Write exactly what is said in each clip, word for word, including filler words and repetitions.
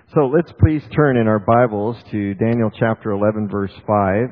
So let's please turn in our Bibles to Daniel chapter eleven, verse five,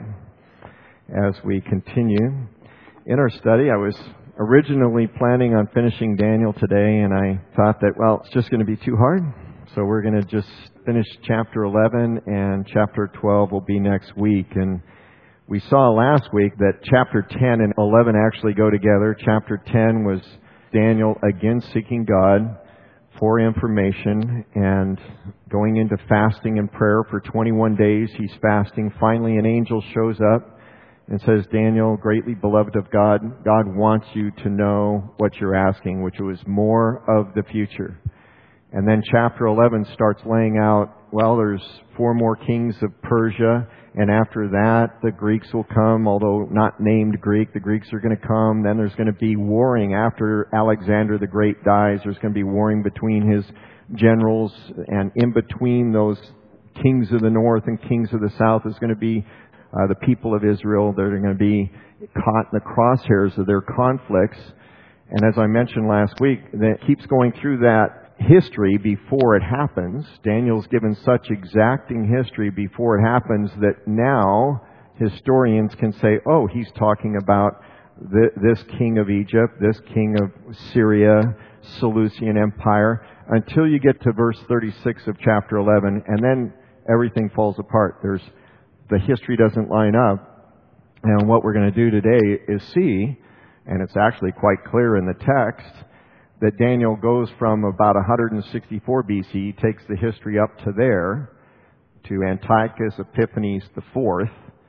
as we continue. In our study, I was originally planning on finishing Daniel today, and I thought that, well, it's just going to be too hard. So we're going to just finish chapter eleven, and chapter twelve will be next week. And we saw last week that chapter ten and eleven actually go together. Chapter ten was Daniel again seeking God for information and going into fasting and prayer for twenty-one days. He's fasting. Finally, an angel shows up and says, Daniel, greatly beloved of God, God wants you to know what you're asking, which was more of the future. And then chapter eleven starts laying out, well, there's four more kings of Persia, and after that, the Greeks will come, although not named Greek. The Greeks are going to come. Then there's going to be warring after Alexander the Great dies. There's going to be warring between his generals, and in between those kings of the north and kings of the south is going to be uh, the people of Israel. They're going to be caught in the crosshairs of their conflicts. And as I mentioned last week, that keeps going through that history before it happens. Daniel's given such exacting history before it happens that now historians can say, oh, he's talking about th- this king of Egypt, this king of Syria, Seleucian Empire, until you get to verse thirty-six of chapter eleven, and then everything falls apart. There's the history doesn't line up. And what we're going to do today is see, and it's actually quite clear in the text, that Daniel goes from about one hundred sixty-four B C, takes the history up to there, to Antiochus Epiphanes the fourth,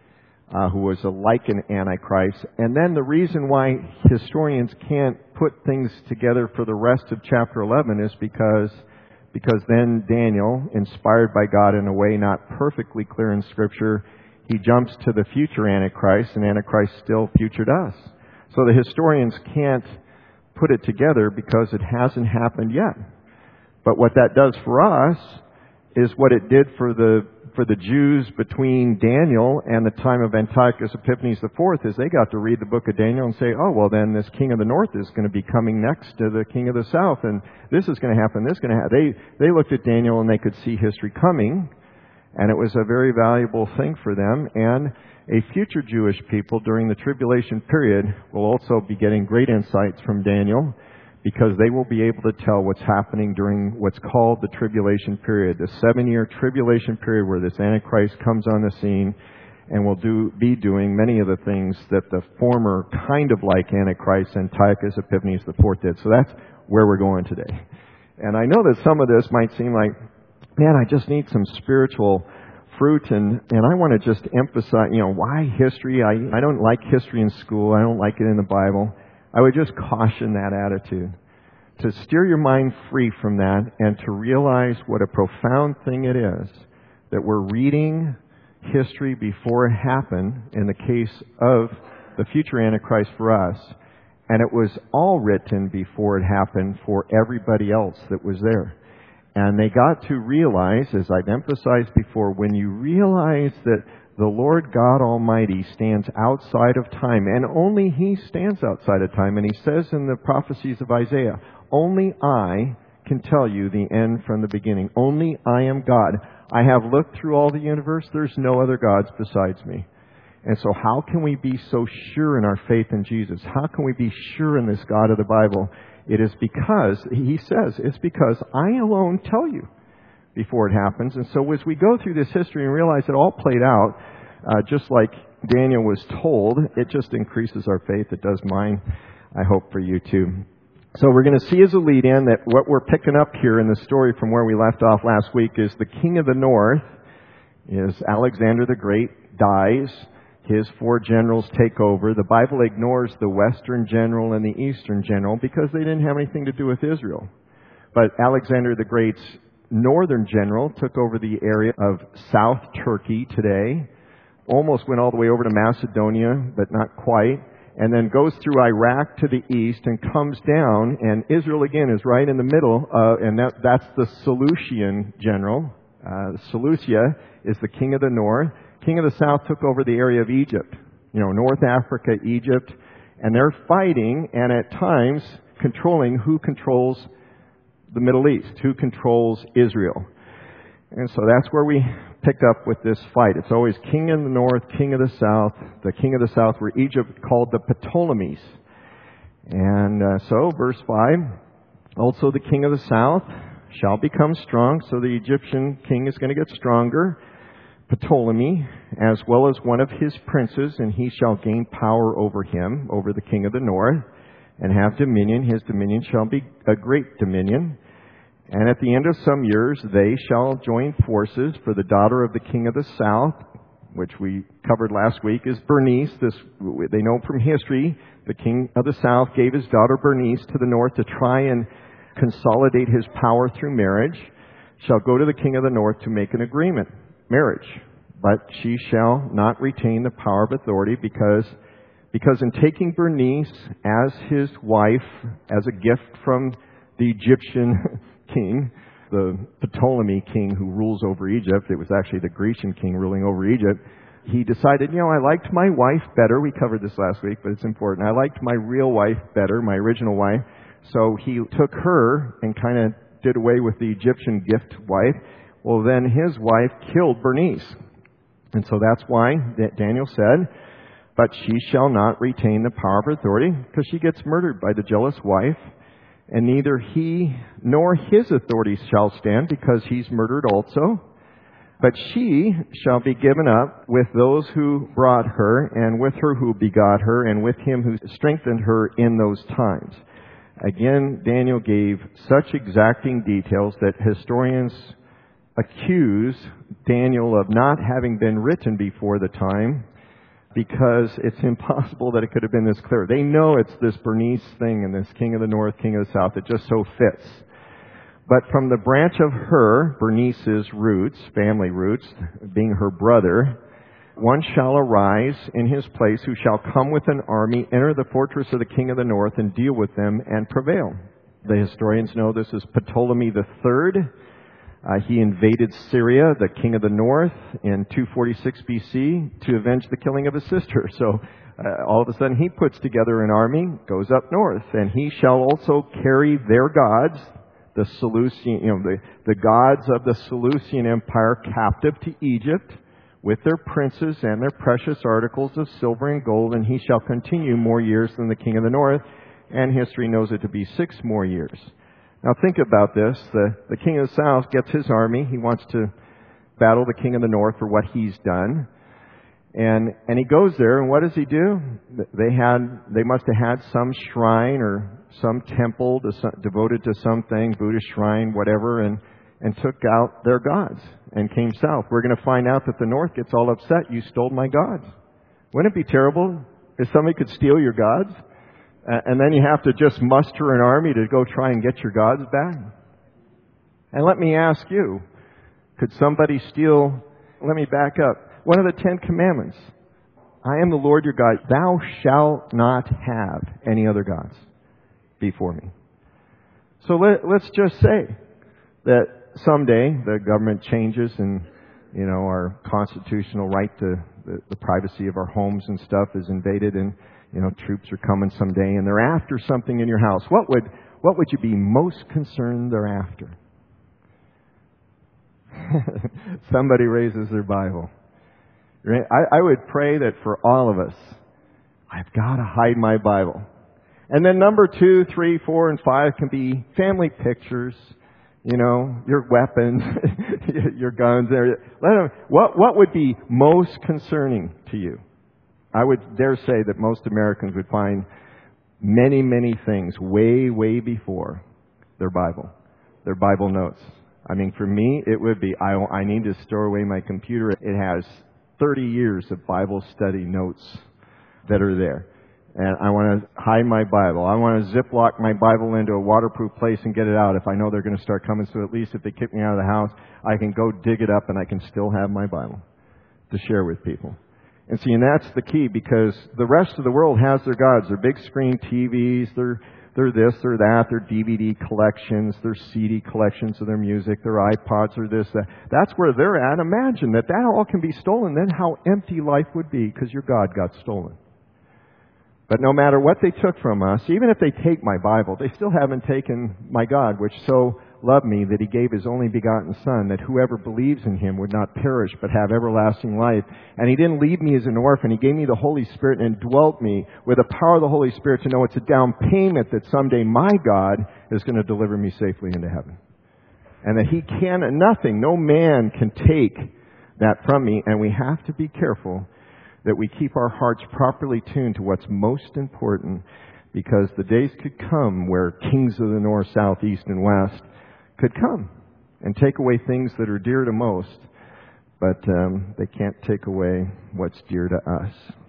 uh, who was a Lycan Antichrist. And then the reason why historians can't put things together for the rest of chapter eleven is because, because then Daniel, inspired by God in a way not perfectly clear in Scripture, he jumps to the future Antichrist, and Antichrist still future to us. So the historians can't put it together because it hasn't happened yet. But what that does for us is what it did for the for the Jews between Daniel and the time of Antiochus Epiphanes the fourth, is they got to read the book of Daniel and say, oh, well, then this king of the north is going to be coming next to the king of the south, and this is going to happen, this is going to happen. They, they looked at Daniel and they could see history coming, and it was a very valuable thing for them. And a future Jewish people during the tribulation period will also be getting great insights from Daniel, because they will be able to tell what's happening during what's called the tribulation period, the seven-year tribulation period where this Antichrist comes on the scene and will do be doing many of the things that the former kind of like Antichrist, Antiochus Epiphanes the fourth, did. So that's where we're going today. And I know that some of this might seem like, man, I just need some spiritual fruit, and, and I want to just emphasize, you know, why history? I, I don't like history in school. I don't like it in the Bible. I would just caution that attitude, to steer your mind free from that and to realize what a profound thing it is that we're reading history before it happened in the case of the future Antichrist for us. And it was all written before it happened for everybody else that was there. And they got to realize, as I've emphasized before, when you realize that the Lord God Almighty stands outside of time, and only He stands outside of time, and He says in the prophecies of Isaiah, only I can tell you the end from the beginning. Only I am God. I have looked through all the universe. There's no other gods besides me. And so how can we be so sure in our faith in Jesus? How can we be sure in this God of the Bible? It is because, He says, it's because I alone tell you before it happens. And so as we go through this history and realize it all played out, uh, just like Daniel was told, it just increases our faith. It does mine, I hope, for you too. So we're going to see as a lead-in that what we're picking up here in the story from where we left off last week is the king of the north is Alexander the Great, dies. His four generals take over. The Bible ignores the western general and the eastern general because they didn't have anything to do with Israel. But Alexander the Great's northern general took over the area of South Turkey today, almost went all the way over to Macedonia, but not quite, and then goes through Iraq to the east and comes down, and Israel again is right in the middle, uh, and that, that's the Seleucian general. Uh, Seleucia is the king of the north. King of the south took over the area of Egypt, you know, North Africa, Egypt, and they're fighting and at times controlling who controls the Middle East, who controls Israel. And so that's where we picked up with this fight. It's always king in the north, king of the south. The king of the south were Egypt, called the Ptolemies. And uh, so, verse five, also the king of the south shall become strong. So the Egyptian king is going to get stronger, Ptolemy, as well as one of his princes, and he shall gain power over him, over the king of the north, and have dominion. His dominion shall be a great dominion. And at the end of some years, they shall join forces, for the daughter of the king of the south, which we covered last week, is Bernice. This, they know from history, the king of the south gave his daughter Bernice to the north to try and consolidate his power through marriage, shall go to the king of the north to make an agreement, marriage. But she shall not retain the power of authority, because, because in taking Bernice as his wife, as a gift from the Egyptian king, the Ptolemy king who rules over Egypt, it was actually the Grecian king ruling over Egypt, he decided, you know, I liked my wife better. We covered this last week, but it's important. I liked my real wife better, my original wife. So he took her and kind of did away with the Egyptian gift wife. Well, then his wife killed Bernice. And so that's why Daniel said, but she shall not retain the power of authority, because she gets murdered by the jealous wife. And neither he nor his authority shall stand, because he's murdered also. But she shall be given up with those who brought her, and with her who begot her, and with him who strengthened her in those times. Again, Daniel gave such exacting details that historians accuse Daniel of not having been written before the time, because it's impossible that it could have been this clear. They know it's this Bernice thing and this king of the north, king of the south. It just so fits. But from the branch of her, Bernice's roots, family roots, being her brother, one shall arise in his place, who shall come with an army, enter the fortress of the king of the north, and deal with them and prevail. The historians know this is Ptolemy the third. Uh, he invaded Syria, the king of the north, in two forty-six B C to avenge the killing of his sister. So uh, all of a sudden he puts together an army, goes up north, and he shall also carry their gods, the Seleucian, you know, the, the gods of the Seleucian Empire, captive to Egypt, with their princes and their precious articles of silver and gold, and he shall continue more years than the king of the north, and history knows it to be six more years. Now think about this. The, the king of the south gets his army. He wants to battle the king of the north for what he's done. And, and he goes there, and what does he do? They had, they must have had some shrine or some temple to some, devoted to something, Buddhist shrine, whatever, and, and took out their gods and came south. We're going to find out that the north gets all upset. You stole my gods. Wouldn't it be terrible if somebody could steal your gods? Uh, and then you have to just muster an army to go try and get your gods back? And let me ask you, could somebody steal, let me back up, one of the Ten Commandments. I am the Lord your God. Thou shalt not have any other gods before me. So let, let's just say that someday the government changes and, you know, our constitutional right to the, the privacy of our homes and stuff is invaded, and, you know, troops are coming someday and they're after something in your house. What would, what would you be most concerned they're after? Somebody raises their Bible. I, I would pray that for all of us, I've got to hide my Bible. And then number two, three, four, and five can be family pictures, you know, your weapons, your guns. What, what would be most concerning to you? I would dare say that most Americans would find many, many things way, way before their Bible, their Bible notes. I mean, for me, it would be, I, I need to store away my computer. It has thirty years of Bible study notes that are there. And I want to hide my Bible. I want to ziplock my Bible into a waterproof place and get it out if I know they're going to start coming. So at least if they kick me out of the house, I can go dig it up and I can still have my Bible to share with people. And see, and that's the key, because the rest of the world has their gods. Their big screen T Vs, their They're this, they're that, their D V D collections, their C D collections of their music, their iPods, or this, that. That's where they're at. Imagine that that all can be stolen. Then how empty life would be because your God got stolen. But no matter what they took from us, even if they take my Bible, they still haven't taken my God, which so loved me that He gave His only begotten Son, that whoever believes in Him would not perish but have everlasting life. And He didn't leave me as an orphan. He gave me the Holy Spirit and indwelt me with the power of the Holy Spirit to know it's a down payment that someday my God is going to deliver me safely into heaven. And that He can, nothing, no man can take that from me. And we have to be careful that we keep our hearts properly tuned to what's most important, because the days could come where kings of the north, south, east, and west could come and take away things that are dear to most, but um, they can't take away what's dear to us.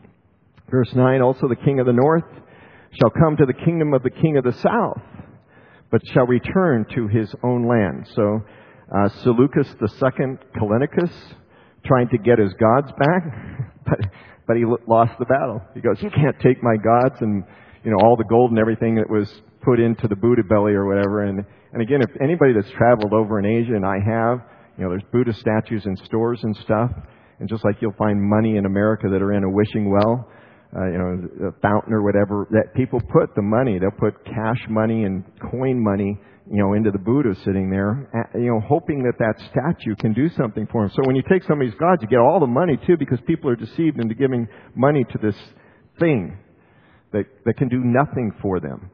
Verse nine, also the king of the north shall come to the kingdom of the king of the south, but shall return to his own land. So uh, Seleucus the second Callinicus, trying to get his gods back, but but he lost the battle. He goes, you can't take my gods and, you know, all the gold and everything that was put into the Buddha belly or whatever. And and again, if anybody that's traveled over in Asia, and I have, you know, there's Buddha statues in stores and stuff. And just like you'll find money in America that are in a wishing well, uh, you know, a fountain or whatever, that people put the money, they'll put cash money and coin money, you know, into the Buddha sitting there, you know, hoping that that statue can do something for them. So when you take somebody's gods, you get all the money too, because people are deceived into giving money to this thing that, that can do nothing for them.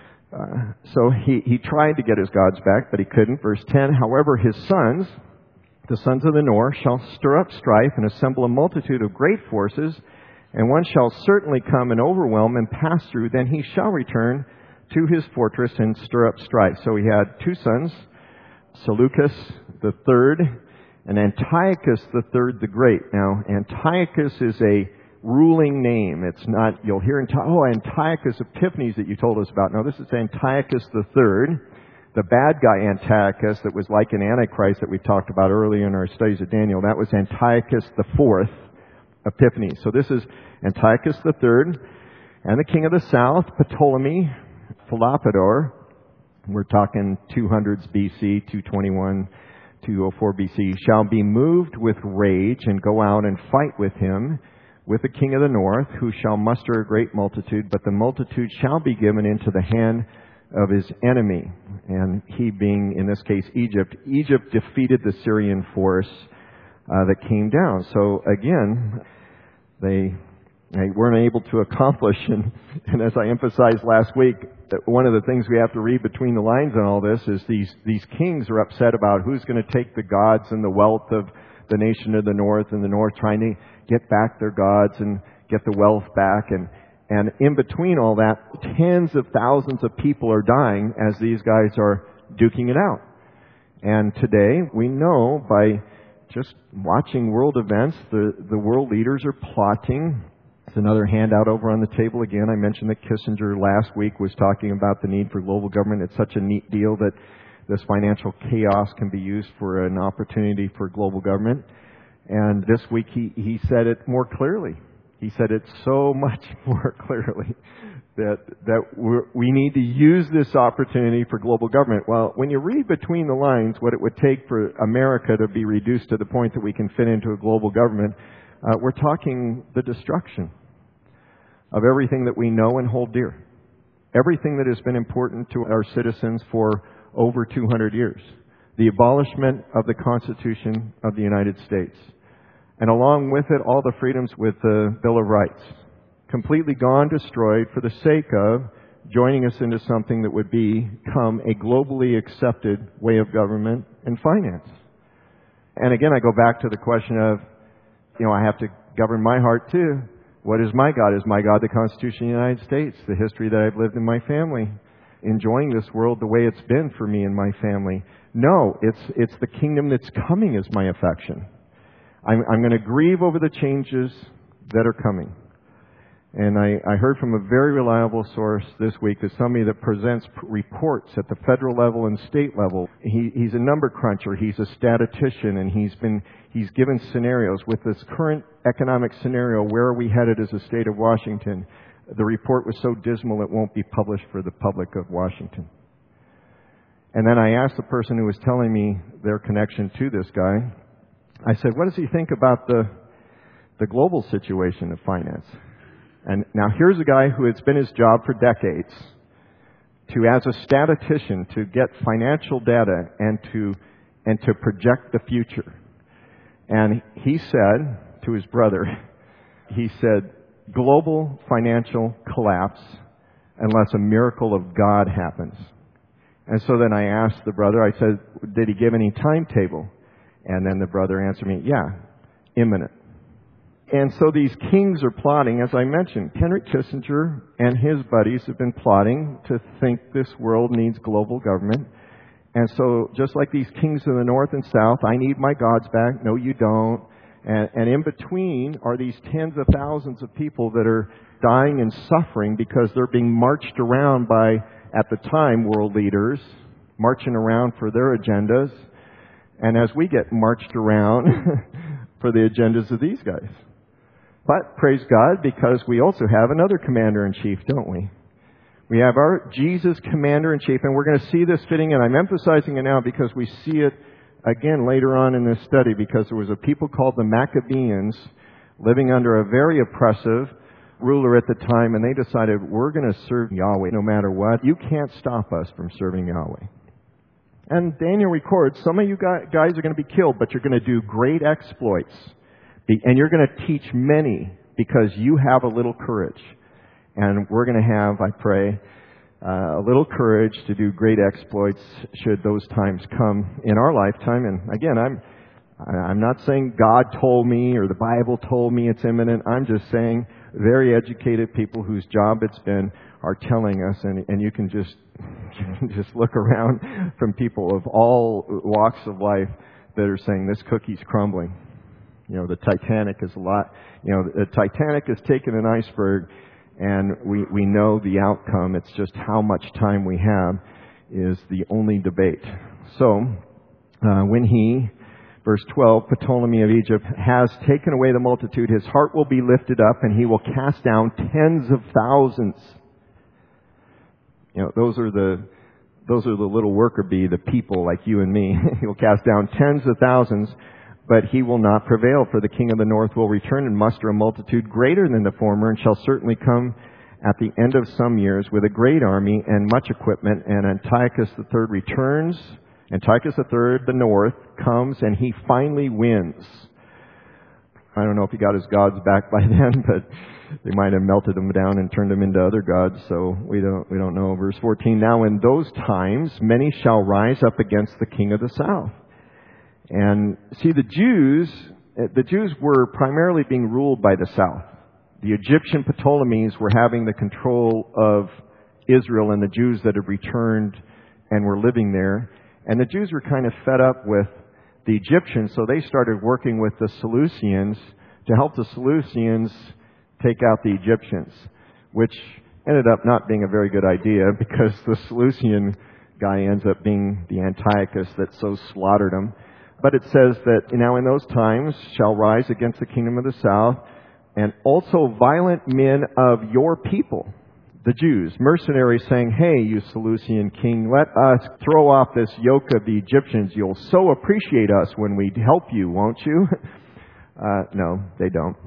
Uh, so he, he tried to get his gods back, but he couldn't. Verse ten, however, his sons, the sons of the north, shall stir up strife and assemble a multitude of great forces, and one shall certainly come and overwhelm and pass through. Then he shall return to his fortress and stir up strife. So he had two sons, Seleucus the third and Antiochus the third the Great. Now, Antiochus is a ruling name. It's not, you'll hear, oh, Antiochus Epiphanes that you told us about. No, this is Antiochus the third, the bad guy Antiochus that was like an Antichrist that we talked about earlier in our studies of Daniel. That was Antiochus the fourth Epiphanes. So this is Antiochus the third, and the king of the south, Ptolemy Philopator. We're talking two hundreds B C, two twenty-one, two oh four B C, shall be moved with rage and go out and fight with him, with the king of the north, who shall muster a great multitude, but the multitude shall be given into the hand of his enemy. And he being, in this case, Egypt. Egypt defeated the Syrian force uh, that came down. So again, they, they weren't able to accomplish. And, and as I emphasized last week, that one of the things we have to read between the lines on all this is these, these kings are upset about who's going to take the gods and the wealth of the nation of the north, and the north trying to get back their gods and get the wealth back. And, and in between all that, tens of thousands of people are dying as these guys are duking it out. And today, we know by just watching world events, the, the world leaders are plotting. It's another handout over on the table again. I mentioned that Kissinger last week was talking about the need for global government. It's such a neat deal that this financial chaos can be used for an opportunity for global government. And this week he, he said it more clearly. He said it so much more clearly that that we're, we need to use this opportunity for global government. Well, when you read between the lines what it would take for America to be reduced to the point that we can fit into a global government, uh, we're talking the destruction of everything that we know and hold dear. Everything that has been important to our citizens for over two hundred years. The abolishment of the Constitution of the United States. And along with it, all the freedoms with the Bill of Rights. Completely gone, destroyed for the sake of joining us into something that would become a globally accepted way of government and finance. And again, I go back to the question of, you know, I have to govern my heart too. What is my God? Is my God the Constitution of the United States? The history that I've lived in my family? Enjoying this world the way it's been for me and my family? No, it's it's the kingdom that's coming is my affection. I'm, I'm going to grieve over the changes that are coming. And I, I heard from a very reliable source this week that somebody that presents reports at the federal level and state level. He, he's a number cruncher. He's a statistician, and he's been he's given scenarios. With this current economic scenario, where are we headed as a state of Washington? The report was so dismal it won't be published for the public of Washington. And then I asked the person who was telling me their connection to this guy, I said, what does he think about the the global situation of finance? And now here's a guy who it's been his job for decades to, as a statistician, to get financial data and to, and to project the future. And he said to his brother, he said, global financial collapse unless a miracle of God happens. And so then I asked the brother, I said, did he give any timetable? And then the brother answered me, yeah, imminent. And so these kings are plotting, as I mentioned. Henry Kissinger and his buddies have been plotting to think this world needs global government. And so just like these kings in the north and south, I need my gods back. No, you don't. And, and in between are these tens of thousands of people that are dying and suffering because they're being marched around by, at the time, world leaders, marching around for their agendas. And as we get marched around for the agendas of these guys. But praise God, because we also have another commander-in-chief, don't we? We have our Jesus commander-in-chief, and we're going to see this fitting in. I'm emphasizing it now because we see it again later on in this study, because there was a people called the Maccabees living under a very oppressive ruler at the time, and they decided, we're going to serve Yahweh no matter what. You can't stop us from serving Yahweh. And Daniel records, some of you guys are going to be killed, but you're going to do great exploits. And you're going to teach many because you have a little courage. And we're going to have, I pray, uh, a little courage to do great exploits should those times come in our lifetime. And again, I'm I'm not saying God told me or the Bible told me it's imminent. I'm just saying very educated people whose job it's been are telling us. And, and you can just you can just look around from people of all walks of life that are saying this cookie's crumbling. You know, the Titanic is a lot, you know, the Titanic has taken an iceberg and we, we know the outcome. It's just how much time we have is the only debate. So, uh, when he, verse twelve, Ptolemy of Egypt has taken away the multitude, his heart will be lifted up and he will cast down tens of thousands. You know, those are the, those are the little worker bee, the people like you and me. He will cast down tens of thousands. But he will not prevail, for the king of the north will return and muster a multitude greater than the former, and shall certainly come at the end of some years with a great army and much equipment. And Antiochus the third returns. Antiochus the third, the north, comes, and he finally wins. I don't know if he got his gods back by then, but they might have melted them down and turned them into other gods, so we don't we don't know. Verse fourteen, now in those times many shall rise up against the king of the south. And see, the Jews, the Jews were primarily being ruled by the south. The Egyptian Ptolemies were having the control of Israel and the Jews that had returned and were living there. And the Jews were kind of fed up with the Egyptians, so they started working with the Seleucians to help the Seleucians take out the Egyptians, which ended up not being a very good idea because the Seleucian guy ends up being the Antiochus that so slaughtered them. But it says that now in those times shall rise against the kingdom of the south, and also violent men of your people, the Jews, mercenaries, saying, hey, you Seleucian king, let us throw off this yoke of the Egyptians. You'll so appreciate us when we help you, won't you? Uh, no, they don't.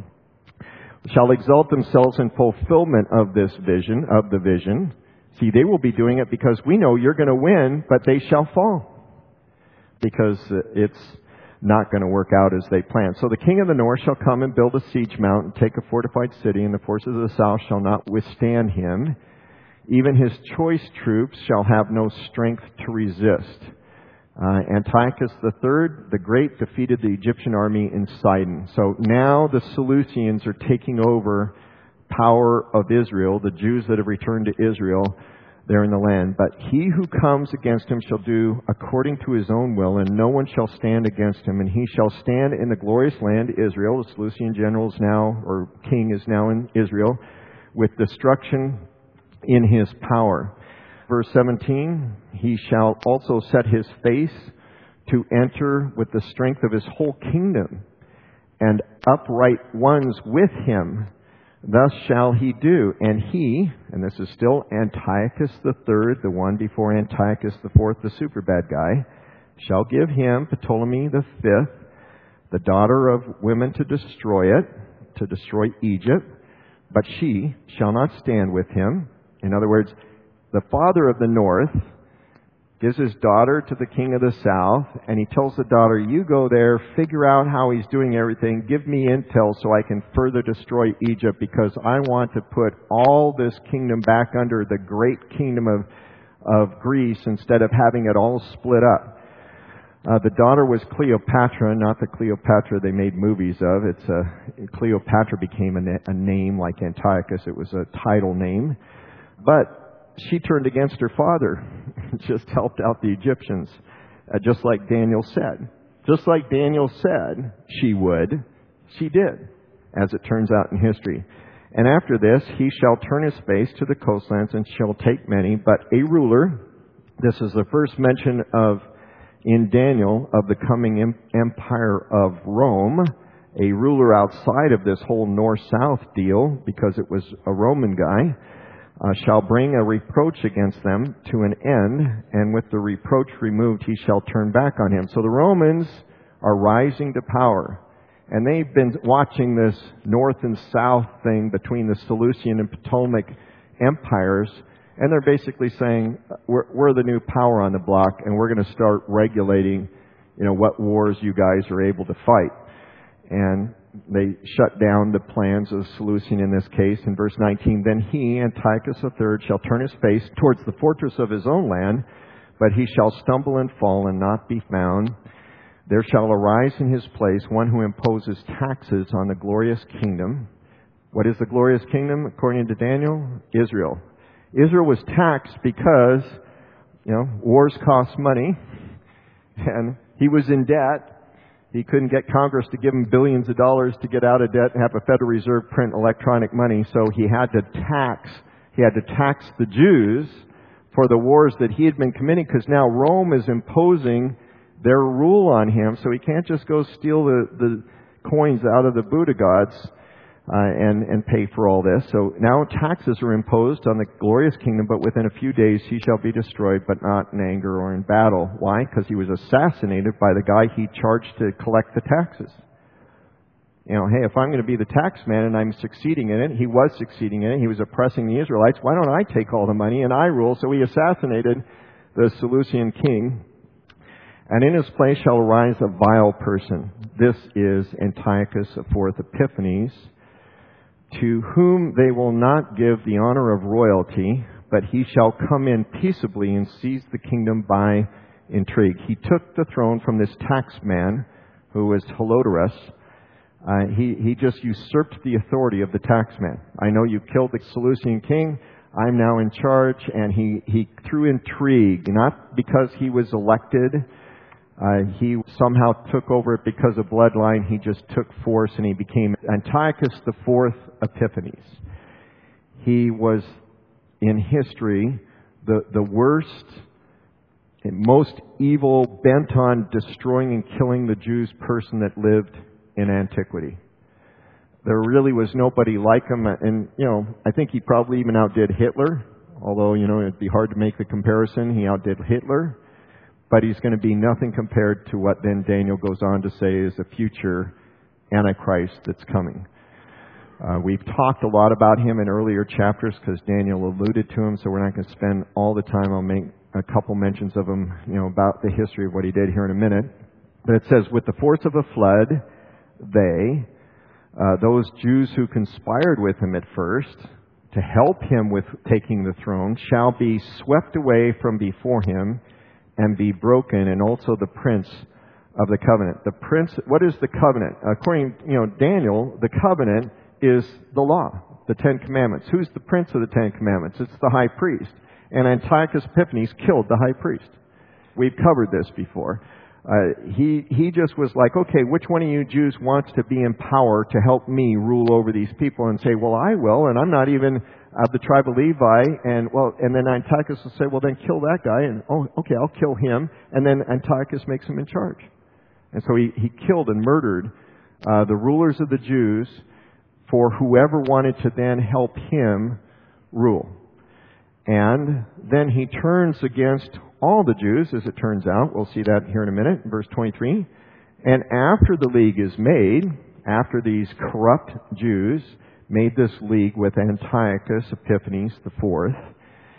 Shall exalt themselves in fulfillment of this vision, of the vision. See, they will be doing it because we know you're going to win, but they shall fall. Because it's not going to work out as they plan. So the king of the north shall come and build a siege mount and take a fortified city, and the forces of the south shall not withstand him. Even his choice troops shall have no strength to resist. Uh, Antiochus the third, the great, defeated the Egyptian army in Sidon. So now the Seleucians are taking over power of Israel, the Jews that have returned to Israel. There in the land. But he who comes against him shall do according to his own will, and no one shall stand against him. And he shall stand in the glorious land, Israel. The Seleucian general is now, or king is now in Israel, with destruction in his power. Verse seventeen, he shall also set his face to enter with the strength of his whole kingdom, and upright ones with him. Thus shall he do. And he, and this is still Antiochus the third, the one before Antiochus the fourth, the super bad guy, shall give him, Ptolemy the fifth, the daughter of women to destroy it, to destroy Egypt, but she shall not stand with him. In other words, the father of the north gives his daughter to the king of the south, and he tells the daughter, you go there, figure out how he's doing everything, give me intel so I can further destroy Egypt, because I want to put all this kingdom back under the great kingdom of, of Greece instead of having it all split up. Uh, the daughter was Cleopatra, not the Cleopatra they made movies of. It's a, Cleopatra became a, na- a name like Antiochus. It was a title name. But she turned against her father, just helped out the Egyptians, uh, just like Daniel said. Just like Daniel said she would, she did, as it turns out in history. And after this, he shall turn his face to the coastlands and shall take many, but a ruler, this is the first mention of in Daniel of the coming empire of Rome, a ruler outside of this whole north-south deal, because it was a Roman guy, uh, shall bring a reproach against them to an end, and with the reproach removed he shall turn back on him. So the Romans are rising to power, and they've been watching this north and south thing between the Seleucian and Ptolemaic empires. And they're basically saying, we're, we're the new power on the block, and we're going to start regulating, you know, what wars you guys are able to fight. And they shut down the plans of Seleucian in this case. In verse nineteen, then he, Antiochus the third, shall turn his face towards the fortress of his own land, but he shall stumble and fall and not be found. There shall arise in his place one who imposes taxes on the glorious kingdom. What is the glorious kingdom, according to Daniel? Israel. Israel was taxed because, you know, wars cost money, and he was in debt. He couldn't get Congress to give him billions of dollars to get out of debt and have a Federal Reserve print electronic money, so he had to tax, he had to tax the Jews for the wars that he had been committing, because now Rome is imposing their rule on him, so he can't just go steal the, the coins out of the Buddha gods. Uh, and, and pay for all this. So now taxes are imposed on the glorious kingdom, but within a few days he shall be destroyed, but not in anger or in battle. Why? Because he was assassinated by the guy he charged to collect the taxes. You know, hey, if I'm going to be the tax man and I'm succeeding in it, he was succeeding in it, he was oppressing the Israelites, why don't I take all the money and I rule? So he assassinated the Seleucian king. And in his place shall arise a vile person. This is Antiochus the fourth Epiphanes, to whom they will not give the honor of royalty, but he shall come in peaceably and seize the kingdom by intrigue. He took the throne from this taxman, who was Holofernes. Uh, he, he just usurped the authority of the taxman. I know you killed the Seleucian king. I'm now in charge. And he, he threw intrigue, not because he was elected. Uh, he somehow took over it because of bloodline. He just took force and he became Antiochus the fourth Epiphanes. He was, in history, the, the worst and most evil, bent on destroying and killing the Jews person that lived in antiquity. There really was nobody like him. And, you know, I think he probably even outdid Hitler. Although, you know, it'd be hard to make the comparison. He outdid Hitler. But he's going to be nothing compared to what then Daniel goes on to say is a future Antichrist that's coming. Uh, we've talked a lot about him in earlier chapters because Daniel alluded to him, so we're not going to spend all the time. I'll make a couple mentions of him, you know, about the history of what he did here in a minute. But it says, with the force of a flood, they, uh, those Jews who conspired with him at first to help him with taking the throne, shall be swept away from before him, and be broken, and also the prince of the covenant. The prince, what is the covenant? According, you know, Daniel, the covenant is the law, the Ten Commandments. Who's the prince of the Ten Commandments? It's the high priest. And Antiochus Epiphanes killed the high priest. We've covered this before. Uh, he, he just was like, okay, which one of you Jews wants to be in power to help me rule over these people? And say, well, I will, and I'm not even of the tribe of Levi. And well, and then Antiochus will say, well, then kill that guy. And oh, okay, I'll kill him. And then Antiochus makes him in charge. And so he, he killed and murdered uh, the rulers of the Jews for whoever wanted to then help him rule. And then he turns against all the Jews, as it turns out. We'll see that here in a minute, in verse twenty-three. And after the league is made, after these corrupt Jews made this league with Antiochus Epiphanes the fourth,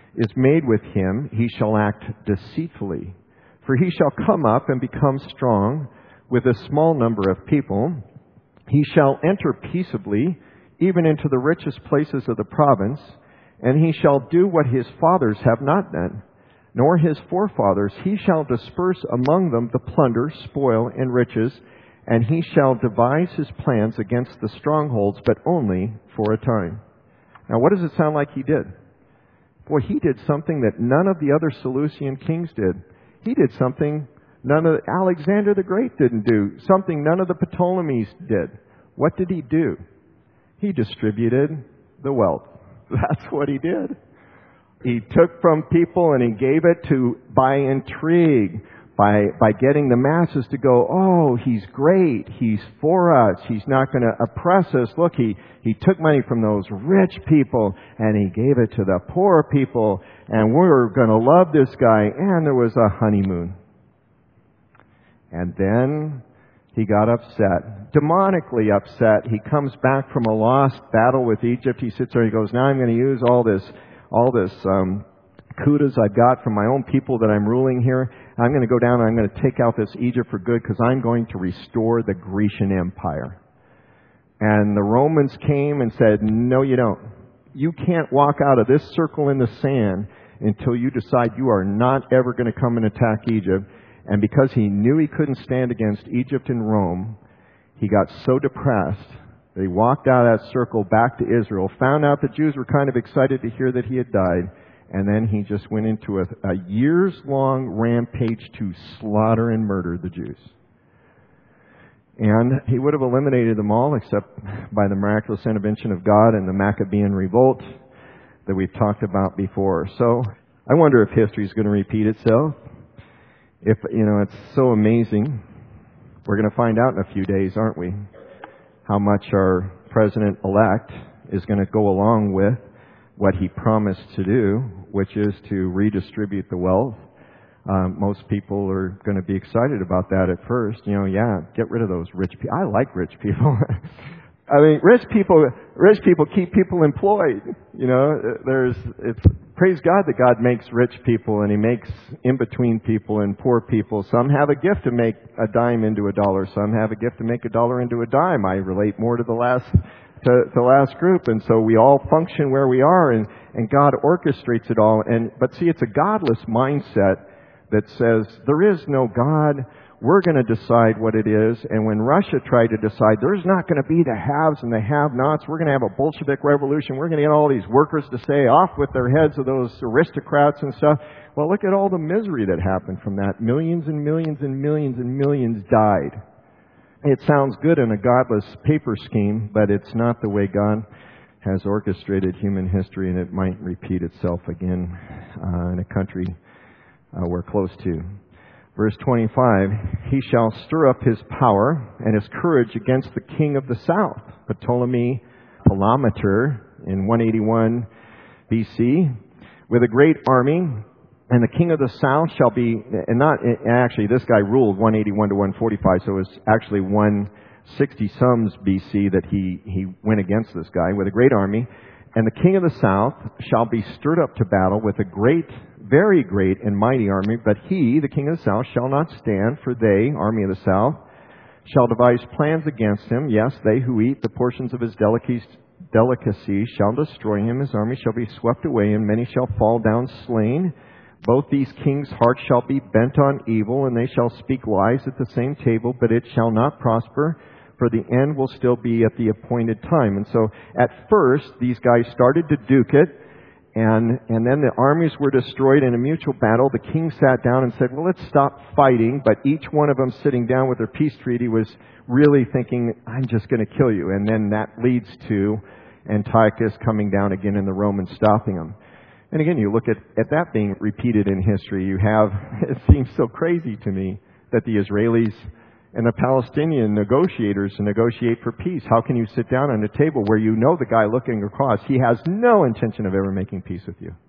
is made with him, he shall act deceitfully. For he shall come up and become strong with a small number of people. He shall enter peaceably, even into the richest places of the province, and he shall do what his fathers have not done, nor his forefathers. He shall disperse among them the plunder, spoil, and riches, and he shall devise his plans against the strongholds, but only for a time. Now, what does it sound like he did? Boy, he did something that none of the other Seleucian kings did. He did something none of Alexander the Great didn't do, something none of the Ptolemies did. What did he do? He distributed the wealth. That's what he did. He took from people and he gave it to by intrigue, by by getting the masses to go, oh, he's great, he's for us, he's not going to oppress us. Look, he, he took money from those rich people and he gave it to the poor people, and we're going to love this guy. And there was a honeymoon. And then he got upset, demonically upset. He comes back from a lost battle with Egypt. He sits there and he goes, now I'm going to use all this, all this um, kudas I've got from my own people that I'm ruling here. I'm going to go down and I'm going to take out this Egypt for good because I'm going to restore the Grecian Empire. And the Romans came and said, no, you don't. You can't walk out of this circle in the sand until you decide you are not ever going to come and attack Egypt. And because he knew he couldn't stand against Egypt and Rome, he got so depressed that he walked out of that circle back to Israel, found out the Jews were kind of excited to hear that he had died, and then he just went into a, a years-long rampage to slaughter and murder the Jews. And he would have eliminated them all except by the miraculous intervention of God and the Maccabean revolt that we've talked about before. So I wonder if history is going to repeat itself. If, you know, it's so amazing. We're going to find out in a few days, aren't we? How much our president-elect is going to go along with what he promised to do, which is to redistribute the wealth. Um, most people are going to be excited about that at first. You know, yeah, get rid of those rich people. I like rich people. I mean, rich people, rich people keep people employed. You know, there's, it's, praise God that God makes rich people and He makes in-between people and poor people. Some have a gift to make a dime into a dollar. Some have a gift to make a dollar into a dime. I relate more to the last, to the last group. And so we all function where we are, and, and God orchestrates it all. And, but see, it's a godless mindset that says there is no God. We're going to decide what it is. And when Russia tried to decide there's not going to be the haves and the have-nots, we're going to have a Bolshevik revolution, we're going to get all these workers to say off with their heads of those aristocrats and stuff. Well, look at all the misery that happened from that. Millions and millions and millions and millions died. It sounds good in a godless paper scheme, but it's not the way God has orchestrated human history, and it might repeat itself again uh, in a country uh, we're close to. Verse twenty-five, he shall stir up his power and his courage against the king of the south, Ptolemy Philometor, in one eighty-one B C, with a great army. And the king of the south shall be, and not, actually this guy ruled one eighty-one to one forty-five, so it was actually one sixty sums B C that he, he went against this guy with a great army. And the king of the south shall be stirred up to battle with a great, very great and mighty army. But he, the king of the south, shall not stand, for they, army of the south, shall devise plans against him. Yes, they who eat the portions of his delicacies, delicacies shall destroy him. His army shall be swept away, and many shall fall down slain. Both these kings' hearts shall be bent on evil, and they shall speak lies at the same table, but it shall not prosper, for the end will still be at the appointed time. And so at first, these guys started to duke it, and, and then the armies were destroyed in a mutual battle. The king sat down and said, well, let's stop fighting. But each one of them sitting down with their peace treaty was really thinking, I'm just going to kill you. And then that leads to Antiochus coming down again and the Romans stopping them. And again, you look at, at that being repeated in history. You have, it seems so crazy to me that the Israelis and the Palestinian negotiators negotiate for peace. How can you sit down on a table where you know the guy looking across, he has no intention of ever making peace with you?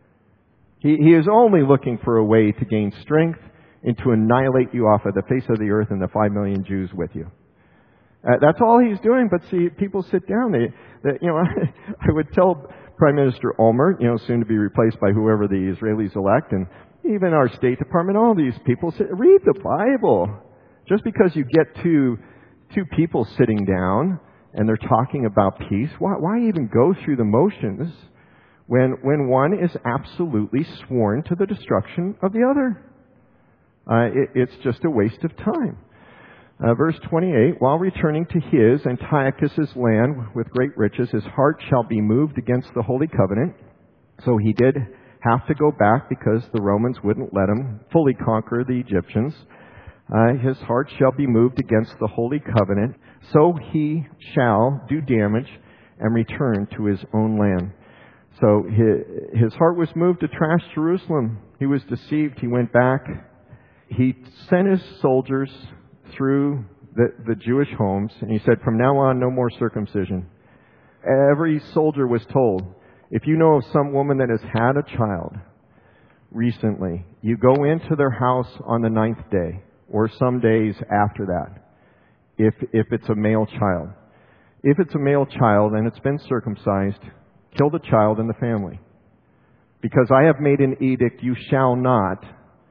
He, he is only looking for a way to gain strength and to annihilate you off of the face of the earth and the five million Jews with you. Uh, that's all he's doing. But see, people sit down. They, they you know, I would tell Prime Minister Olmert, you know, soon to be replaced by whoever the Israelis elect, and even our State Department, all these people say, read the Bible. Just because you get two, two people sitting down and they're talking about peace, why, why even go through the motions when, when one is absolutely sworn to the destruction of the other? Uh, it, it's just a waste of time. Uh, verse twenty-eight, while returning to his, Antiochus' land with great riches, his heart shall be moved against the Holy Covenant. So he did have to go back because the Romans wouldn't let him fully conquer the Egyptians. Uh, his heart shall be moved against the Holy Covenant. So he shall do damage and return to his own land. So his, his heart was moved to trash Jerusalem. He was deceived. He went back. He sent his soldiers through the, the Jewish homes, and he said, from now on, no more circumcision. Every soldier was told, if you know of some woman that has had a child recently, you go into their house on the ninth day, or some days after that, if, if it's a male child. If it's a male child and it's been circumcised, kill the child and the family. Because I have made an edict, you shall not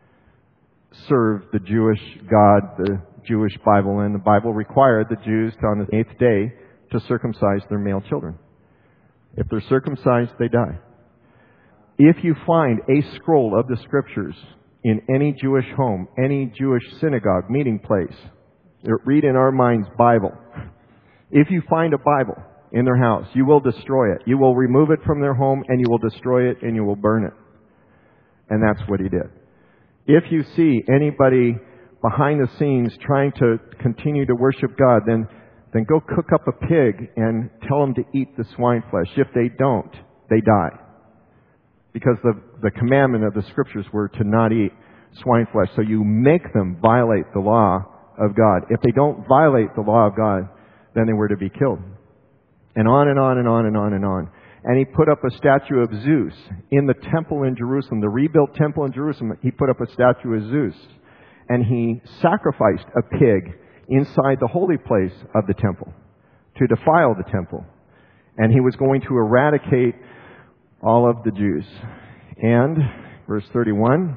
serve the Jewish God, the Jewish Bible, and the Bible required the Jews to, on the eighth day to circumcise their male children. If they're circumcised, they die. If you find a scroll of the Scriptures in any Jewish home, any Jewish synagogue, meeting place, read in our minds Bible. If you find a Bible in their house, you will destroy it. You will remove it from their home, and you will destroy it, and you will burn it. And that's what he did. If you see anybody behind the scenes trying to continue to worship God, then, then go cook up a pig and tell them to eat the swine flesh. If they don't, they die. Because the, the commandment of the Scriptures were to not eat swine flesh. So you make them violate the law of God. If they don't violate the law of God, then they were to be killed. And on and on and on and on and on. And he put up a statue of Zeus in the temple in Jerusalem, the rebuilt temple in Jerusalem. He put up a statue of Zeus. And he sacrificed a pig inside the holy place of the temple to defile the temple. And he was going to eradicate all of the Jews. And, verse thirty-one,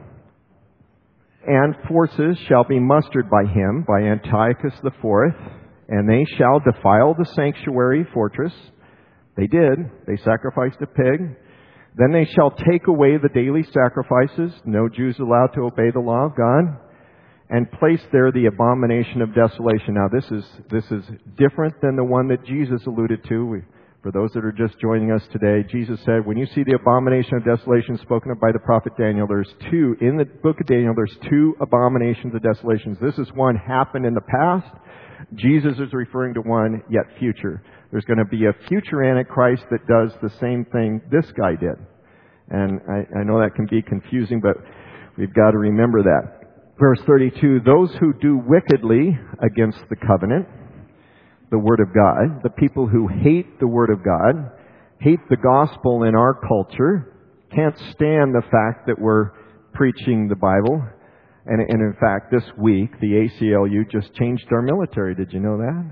and forces shall be mustered by him, by Antiochus the fourth, and they shall defile the sanctuary fortress. They did. They sacrificed a pig. Then they shall take away the daily sacrifices. No Jews allowed to obey the law of God. And place there the abomination of desolation. Now this is this is different than the one that Jesus alluded to. We, for those that are just joining us today, Jesus said, when you see the abomination of desolation spoken of by the prophet Daniel, there's two, in the book of Daniel, there's two abominations of desolations. This is one happened in the past. Jesus is referring to one yet future. There's going to be a future Antichrist that does the same thing this guy did. And I, I know that can be confusing, but we've got to remember that. Verse thirty-two, those who do wickedly against the covenant, the Word of God, the people who hate the Word of God, hate the gospel in our culture, can't stand the fact that we're preaching the Bible. And, and in fact, this week, the A C L U just changed our military. Did you know that?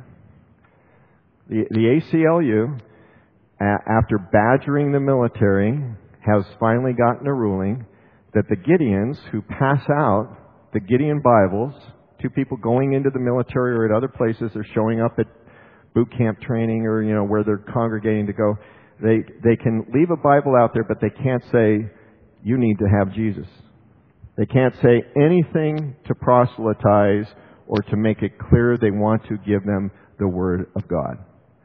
The, the A C L U, a- after badgering the military, has finally gotten a ruling that the Gideons who pass out the Gideon Bibles to people going into the military or at other places, they're showing up at boot camp training or, you know, where they're congregating to go, they, they can leave a Bible out there, but they can't say, you need to have Jesus. They can't say anything to proselytize or to make it clear they want to give them the Word of God.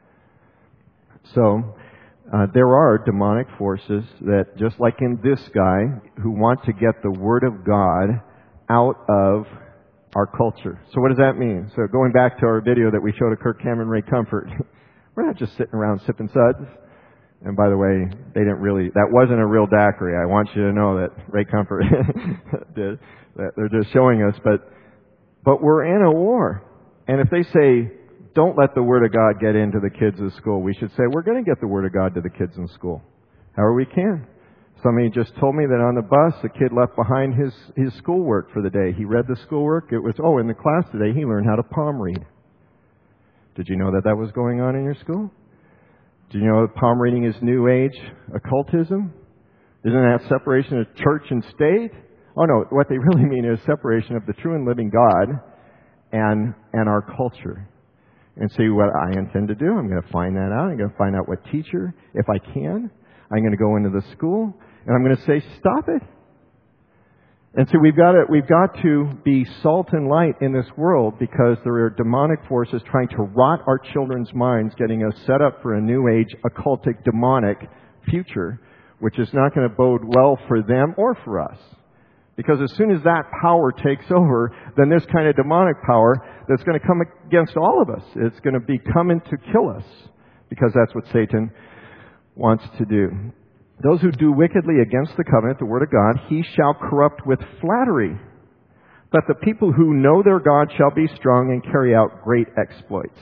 So, uh, there are demonic forces that, just like in this guy, who want to get the Word of God out of our culture. So what does that mean? So going back to our video that we showed of Kirk Cameron, Ray Comfort, we're not just sitting around sipping suds. And by the way, they didn't really, that wasn't a real daiquiri. I want you to know that Ray Comfort did. That they're just showing us. But, but we're in a war. And if they say, don't let the Word of God get into the kids in school, we should say, we're going to get the Word of God to the kids in school. However we can. Somebody just told me that on the bus, a kid left behind his, his schoolwork for the day. He read the schoolwork. It was, oh, in the class today, he learned how to palm read. Did you know that that was going on in your school? Do you know that palm reading is New Age occultism? Isn't that separation of church and state? Oh no, what they really mean is separation of the true and living God and and our culture. And see what I intend to do. I'm going to find that out. I'm going to find out what teacher, if I can. I'm going to go into the school and I'm going to say, stop it. And so we've got to, we've got to be salt and light in this world because there are demonic forces trying to rot our children's minds, getting us set up for a new age, occultic, demonic future, which is not going to bode well for them or for us. Because as soon as that power takes over, then this kind of demonic power that's going to come against all of us, it's going to be coming to kill us. Because that's what Satan wants to do. Those who do wickedly against the covenant, the word of God, he shall corrupt with flattery. But the people who know their God shall be strong and carry out great exploits.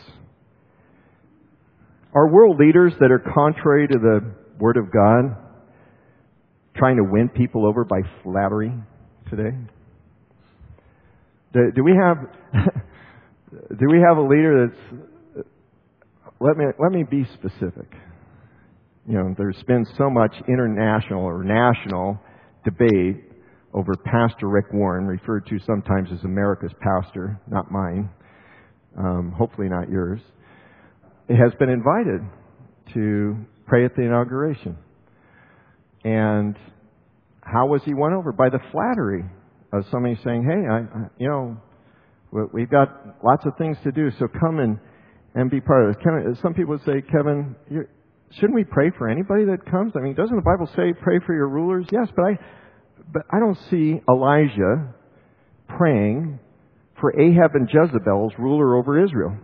Are world leaders that are contrary to the word of God trying to win people over by flattery today? Do, do we have do we have a leader that's let me let me be specific. You know, there's been so much international or national debate over Pastor Rick Warren, referred to sometimes as America's pastor, not mine, um, hopefully not yours. It has been invited to pray at the inauguration. And how was he won over? By the flattery of somebody saying, hey, I, I, you know, we've got lots of things to do, so come and, and be part of it. Kevin, some people say, Kevin, you're, shouldn't we pray for anybody that comes? I mean, doesn't the Bible say pray for your rulers? Yes, but I, but I don't see Elijah praying for Ahab and Jezebel's ruler over Israel.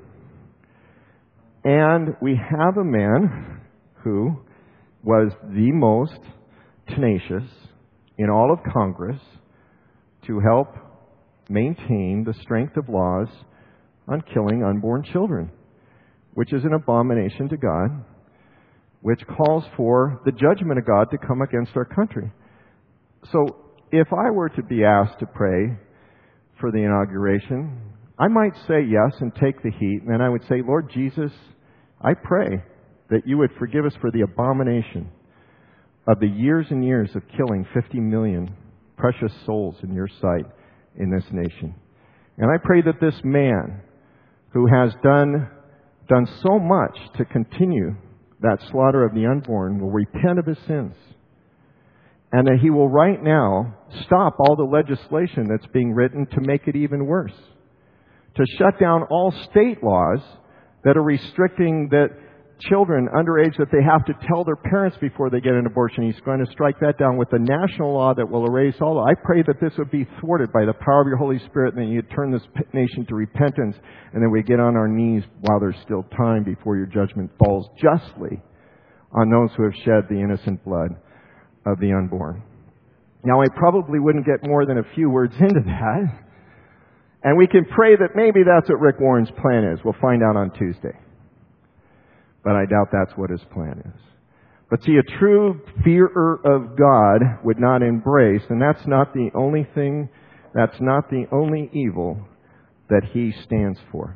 And we have a man who was the most tenacious in all of Congress to help maintain the strength of laws on killing unborn children, which is an abomination to God, which calls for the judgment of God to come against our country. So if I were to be asked to pray for the inauguration, I might say yes and take the heat, and then I would say, Lord Jesus, I pray that you would forgive us for the abomination of the years and years of killing fifty million precious souls in your sight in this nation. And I pray that this man who has done done so much to continue that slaughter of the unborn will repent of his sins. And that he will right now stop all the legislation that's being written to make it even worse. To shut down all state laws that are restricting that children underage that they have to tell their parents before they get an abortion. He's going to strike that down with a national law that will erase all. I pray that this would be thwarted by the power of your Holy Spirit, and that you turn this nation to repentance, and then we get on our knees while there's still time before your judgment falls justly on those who have shed the innocent blood of the unborn. Now, I probably wouldn't get more than a few words into that, and we can pray that maybe that's what Rick Warren's plan is. We'll find out on Tuesday. But I doubt that's what his plan is. But see, a true fearer of God would not embrace, and that's not the only thing, that's not the only evil that he stands for.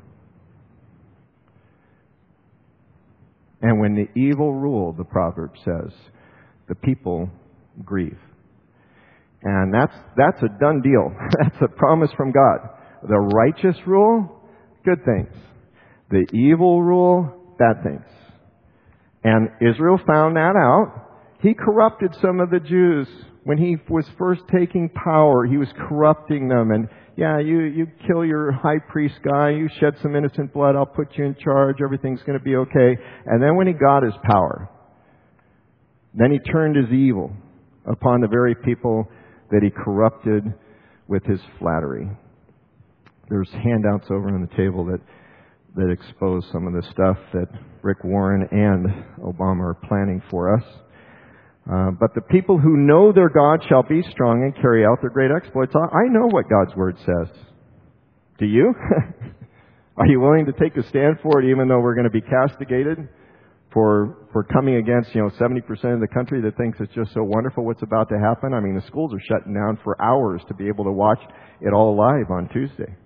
And when the evil rule, the proverb says, the people grieve. And that's, that's a done deal. That's a promise from God. The righteous rule, good things. The evil rule, bad things. And Israel found that out. He corrupted some of the Jews when he was first taking power. He was corrupting them. And yeah, you, you kill your high priest guy. You shed some innocent blood. I'll put you in charge. Everything's going to be okay. And then when he got his power, then he turned his evil upon the very people that he corrupted with his flattery. There's handouts over on the table that that expose some of the stuff that Rick Warren and Obama are planning for us. Uh, but the people who know their God shall be strong and carry out their great exploits. I, I know what God's Word says. Do you? Are you willing to take a stand for it, even though we're going to be castigated for for coming against, you know, seventy percent of the country that thinks it's just so wonderful what's about to happen? I mean, the schools are shutting down for hours to be able to watch it all live on Tuesday.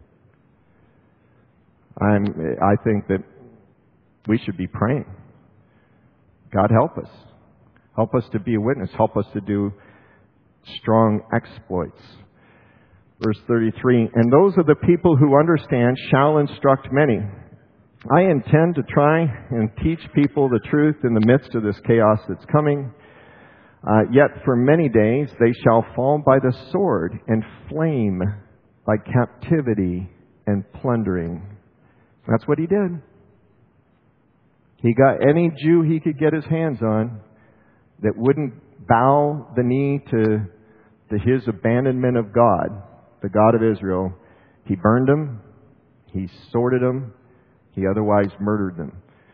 I'm, I think that we should be praying God, help us. Help us to be a witness. Help us to do strong exploits. Verse thirty-three, and those of the people who understand shall instruct many. I intend to try and teach people the truth in the midst of this chaos that's coming. Uh, yet for many days they shall fall by the sword and flame by captivity and plundering. That's what he did. He got any Jew he could get his hands on that wouldn't bow the knee to, to his abandonment of God, the God of Israel. He burned them. He sworded them. He otherwise murdered them.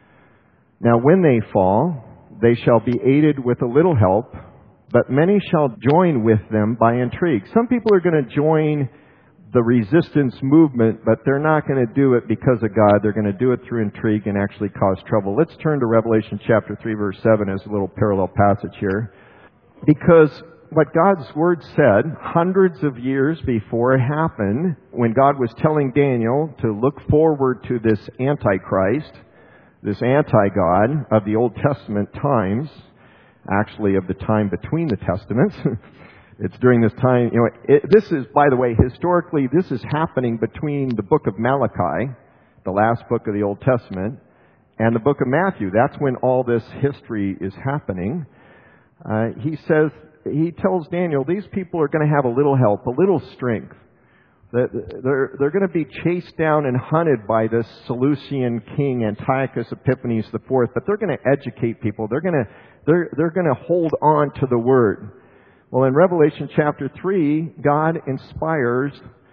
Now when they fall, they shall be aided with a little help, but many shall join with them by intrigue. Some people are going to join the resistance movement, but they're not going to do it because of God. They're going to do it through intrigue and actually cause trouble. Let's turn to Revelation chapter three, verse seven as a little parallel passage here. Because what God's Word said hundreds of years before it happened, when God was telling Daniel to look forward to this Antichrist, this anti-God of the Old Testament times, actually of the time between the Testaments. It's during this time, you know, it, this is, by the way, historically, this is happening between the book of Malachi, the last book of the Old Testament, and the book of Matthew. That's when all this history is happening. Uh, he says, he tells Daniel, these people are going to have a little help, a little strength. They're, they're going to be chased down and hunted by this Seleucian king, Antiochus Epiphanes the fourth, but they're going to educate people. They're going to, they're, they're going to hold on to the Word. Well, in Revelation chapter three, God inspires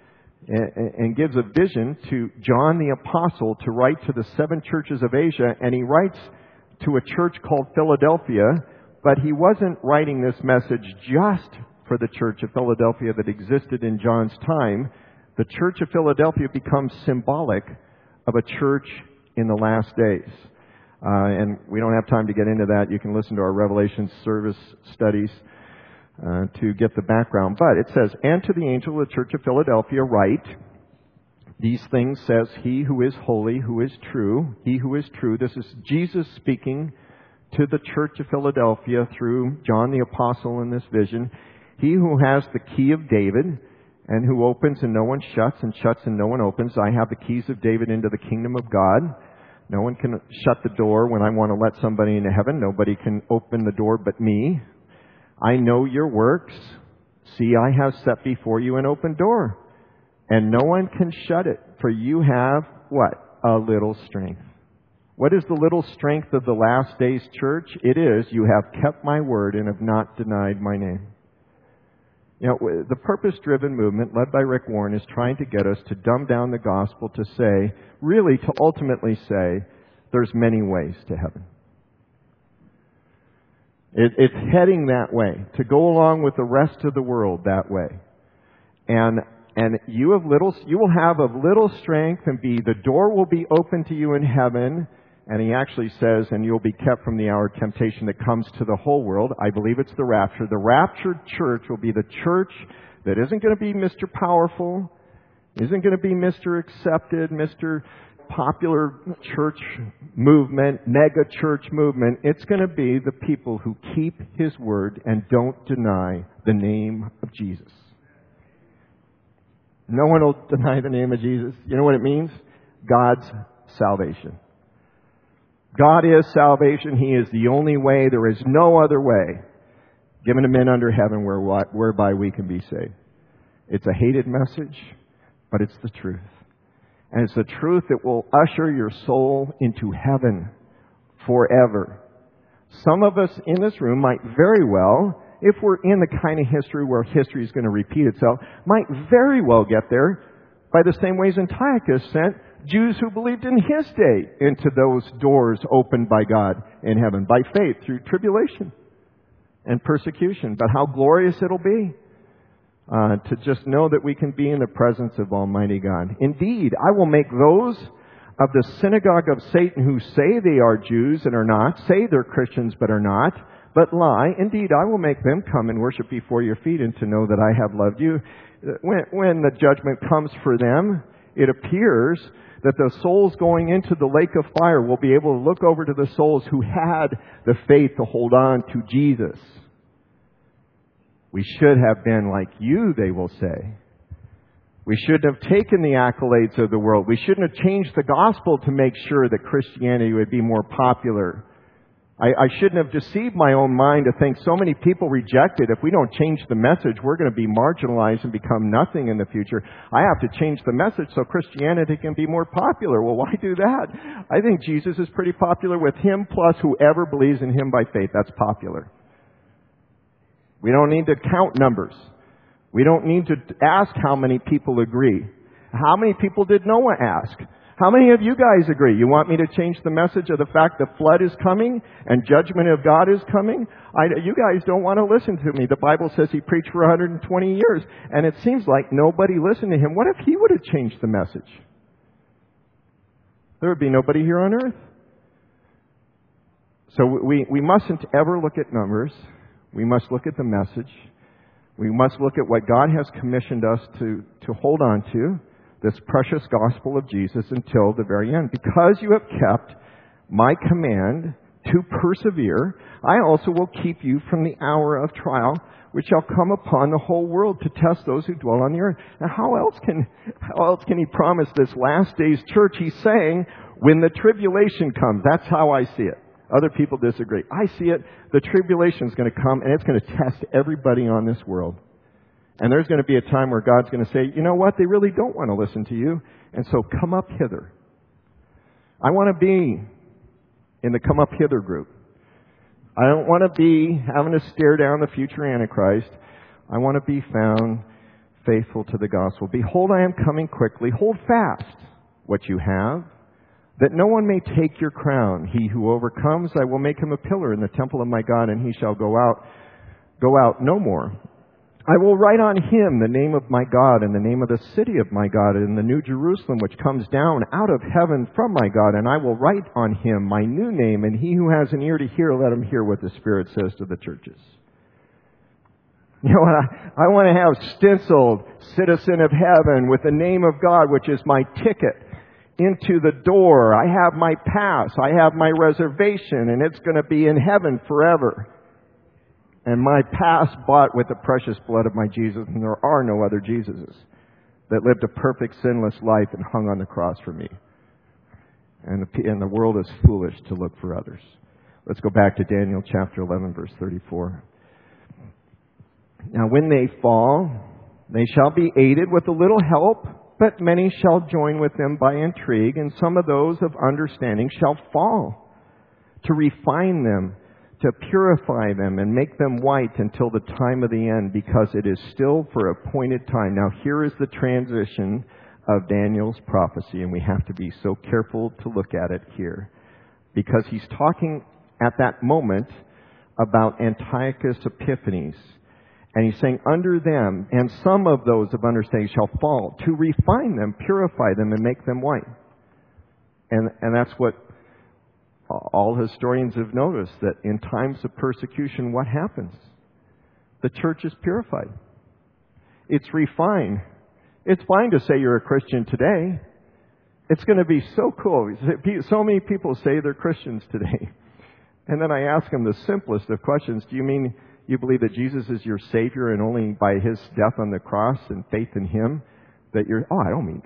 and, and gives a vision to John the Apostle to write to the seven churches of Asia, and he writes to a church called Philadelphia, but he wasn't writing this message just for the church of Philadelphia that existed in John's time. The church of Philadelphia becomes symbolic of a church in the last days. Uh, and we don't have time to get into that. You can listen to our Revelation service studies uh, to get the background. But it says, and to the angel of the church of Philadelphia write, these things says he who is holy, who is true, he who is true. This is Jesus speaking to the church of Philadelphia through John the Apostle in this vision. He who has the key of David, and who opens and no one shuts, and shuts and no one opens. I have the keys of David into the kingdom of God. No one can shut the door when I want to let somebody into heaven. Nobody can open the door but me. I know your works. See, I have set before you an open door, and no one can shut it. For you have, what? A little strength. What is the little strength of the last days church? It is, you have kept my word and have not denied my name. You know, the purpose-driven movement led by Rick Warren is trying to get us to dumb down the gospel to say, really to ultimately say, there's many ways to heaven. It, it's heading that way, to go along with the rest of the world that way. And and you have little, you will have of little strength, and be the door will be open to you in heaven. And he actually says, and you'll be kept from the hour of temptation that comes to the whole world. I believe it's the rapture. The raptured church will be the church that isn't going to be Mister Powerful, isn't going to be Mister Accepted, Mister Popular church movement, mega church movement. It's going to be the people who keep His word and don't deny the name of Jesus. No one will deny the name of Jesus. You know what it means? God's salvation. God is salvation. He is the only way. There is no other way given to men under heaven whereby we can be saved. It's a hated message, but it's the truth. And it's the truth that will usher your soul into heaven forever. Some of us in this room might very well, if we're in the kind of history where history is going to repeat itself, might very well get there by the same ways Antiochus sent Jews who believed in his day into those doors opened by God in heaven by faith through tribulation and persecution. But how glorious it'll be uh, to just know that we can be in the presence of Almighty God. Indeed, I will make those of the synagogue of Satan who say they are Jews and are not, say they're Christians but are not, but lie. Indeed, I will make them come and worship before your feet, and to know that I have loved you. When, when the judgment comes for them, it appears that the souls going into the lake of fire will be able to look over to the souls who had the faith to hold on to Jesus. We should have been like you, they will say. We shouldn't have taken the accolades of the world. We shouldn't have changed the gospel to make sure that Christianity would be more popular. I, I shouldn't have deceived my own mind to think so many people reject it. If we don't change the message, we're going to be marginalized and become nothing in the future. I have to change the message so Christianity can be more popular. Well, why do that? I think Jesus is pretty popular with Him plus whoever believes in Him by faith. That's popular. We don't need to count numbers. We don't need to ask how many people agree. How many people did Noah ask? How many of you guys agree? You want me to change the message of the fact the flood is coming and judgment of God is coming? I, you guys don't want to listen to me. The Bible says he preached for one hundred twenty years, and it seems like nobody listened to him. What if he would have changed the message? There would be nobody here on earth. So we, we mustn't ever look at numbers. We must look at the message. We must look at what God has commissioned us to, to hold on to, this precious gospel of Jesus until the very end. Because you have kept my command to persevere, I also will keep you from the hour of trial, which shall come upon the whole world to test those who dwell on the earth. Now, how else can, how else can he promise this last day's church? He's saying, when the tribulation comes, that's how I see it. Other people disagree. I see it. The tribulation is going to come, and it's going to test everybody on this world. And there's going to be a time where God's going to say, you know what? They really don't want to listen to you. And so come up hither. I want to be in the come up hither group. I don't want to be having to stare down the future Antichrist. I want to be found faithful to the gospel. Behold, I am coming quickly. Hold fast what you have, that no one may take your crown. He who overcomes, I will make him a pillar in the temple of my God, and he shall go out, go out no more. I will write on him the name of my God and the name of the city of my God and the new Jerusalem which comes down out of heaven from my God. And I will write on him my new name, and he who has an ear to hear, let him hear what the Spirit says to the churches. You know what? I, I want to have stenciled citizen of heaven with the name of God, which is my ticket into the door. I have my pass. I have my reservation, and it's going to be in heaven forever. And my pass bought with the precious blood of my Jesus, and there are no other Jesuses that lived a perfect, sinless life and hung on the cross for me. And the, and the world is foolish to look for others. Let's go back to Daniel chapter eleven, verse thirty-four. Now when they fall, they shall be aided with a little help, but many shall join with them by intrigue, and some of those of understanding shall fall, to refine them, to purify them and make them white until the time of the end, because it is still for appointed time. Now here is the transition of Daniel's prophecy, and we have to be so careful to look at it here, because he's talking at that moment about Antiochus Epiphanes. And he's saying, under them, and some of those of understanding shall fall, to refine them, purify them, and make them white. And, and that's what all historians have noticed, that in times of persecution, what happens? The church is purified. It's refined. It's fine to say you're a Christian today. It's going to be so cool. So many people say they're Christians today. And then I ask them the simplest of questions. Do you mean you believe that Jesus is your Savior, and only by His death on the cross and faith in Him that you're... Oh, I don't mean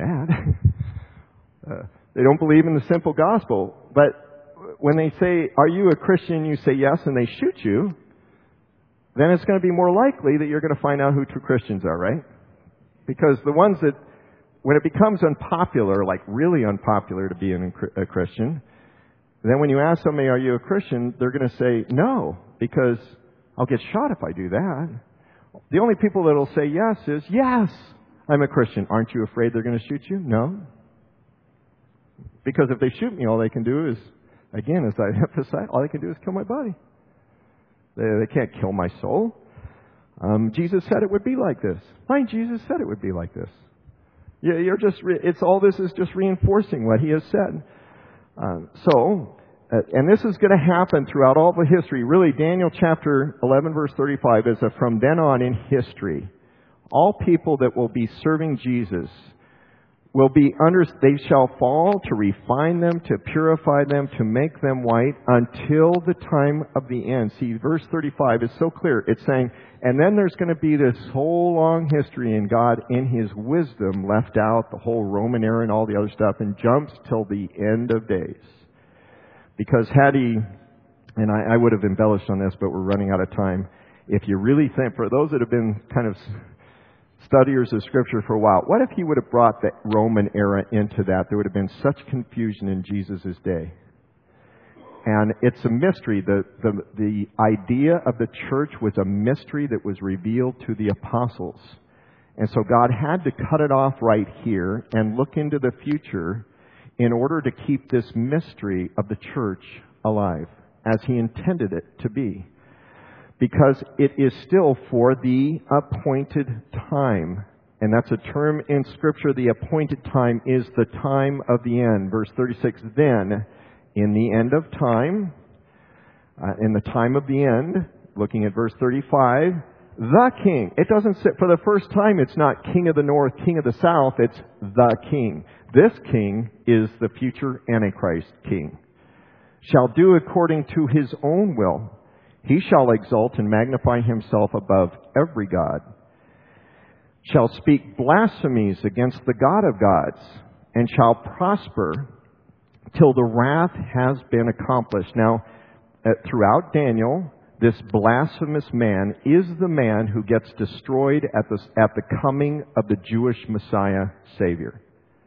that. uh, they don't believe in the simple gospel. But when they say, are you a Christian, you say yes, and they shoot you, then it's going to be more likely that you're going to find out who true Christians are, right? Because the ones that, when it becomes unpopular, like really unpopular to be a Christian, then when you ask somebody, are you a Christian, they're going to say no, because I'll get shot if I do that. The only people that will say yes is, yes, I'm a Christian. Aren't you afraid they're going to shoot you? No. Because if they shoot me, all they can do is, again, as I emphasize, all they can do is kill my body. They, they can't kill my soul. Um, Jesus said it would be like this. Fine, Jesus said it would be like this. You, you're just, re- it's all this is just reinforcing what He has said. Um, so, uh, and this is going to happen throughout all the history. Really, Daniel chapter eleven, verse thirty-five is a from then on in history. All people that will be serving Jesus will be under, they shall fall to refine them, to purify them, to make them white until the time of the end. See, verse thirty-five is so clear. It's saying, and then there's going to be this whole long history, and God, in His wisdom, left out the whole Roman era and all the other stuff and jumps till the end of days. Because had He, and I, I would have embellished on this, but we're running out of time. If you really think, for those that have been kind of studiers of Scripture for a while, what if He would have brought the Roman era into that? There would have been such confusion in Jesus' day. And it's a mystery. The, the, the idea of the church was a mystery that was revealed to the apostles. And so God had to cut it off right here and look into the future in order to keep this mystery of the church alive, as He intended it to be. Because it is still for the appointed time. And that's a term in Scripture. The appointed time is the time of the end. Verse thirty-six, then, in the end of time, uh, in the time of the end, looking at verse thirty-five, the King. It doesn't say, for the first time, it's not King of the North, King of the South, it's the King. This King is the future Antichrist King. Shall do according to His own will. He shall exalt and magnify Himself above every god. Shall speak blasphemies against the God of gods, and shall prosper till the wrath has been accomplished. Now, uh, throughout Daniel, this blasphemous man is the man who gets destroyed at the, at the coming of the Jewish Messiah Savior.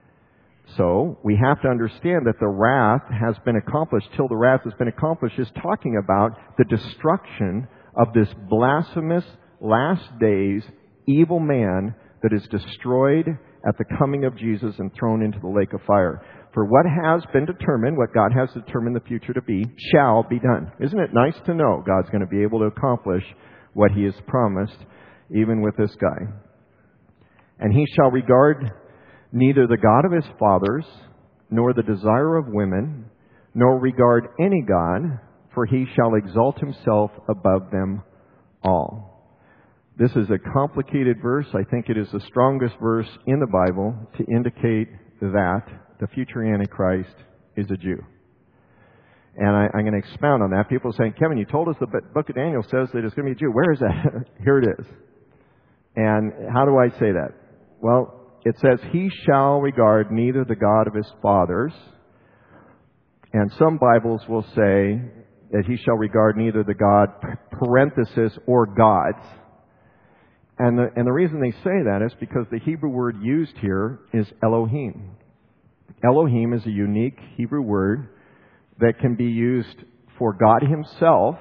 So, we have to understand that the wrath has been accomplished. Till the wrath has been accomplished is talking about the destruction of this blasphemous, last days, evil man that is destroyed at the coming of Jesus and thrown into the lake of fire. For what has been determined, what God has determined the future to be, shall be done. Isn't it nice to know God's going to be able to accomplish what He has promised, even with this guy? And He shall regard neither the God of his fathers, nor the desire of women, nor regard any god, for He shall exalt Himself above them all. This is a complicated verse. I think it is the strongest verse in the Bible to indicate that the future Antichrist is a Jew. And I, I'm going to expound on that. People are saying, Kevin, you told us the book of Daniel says that it's going to be a Jew. Where is that? Here it is. And how do I say that? Well, it says, He shall regard neither the God of his fathers. And some Bibles will say that he shall regard neither the God, parenthesis, or gods. And the, and the reason they say that is because the Hebrew word used here is Elohim. Elohim is a unique Hebrew word that can be used for God Himself,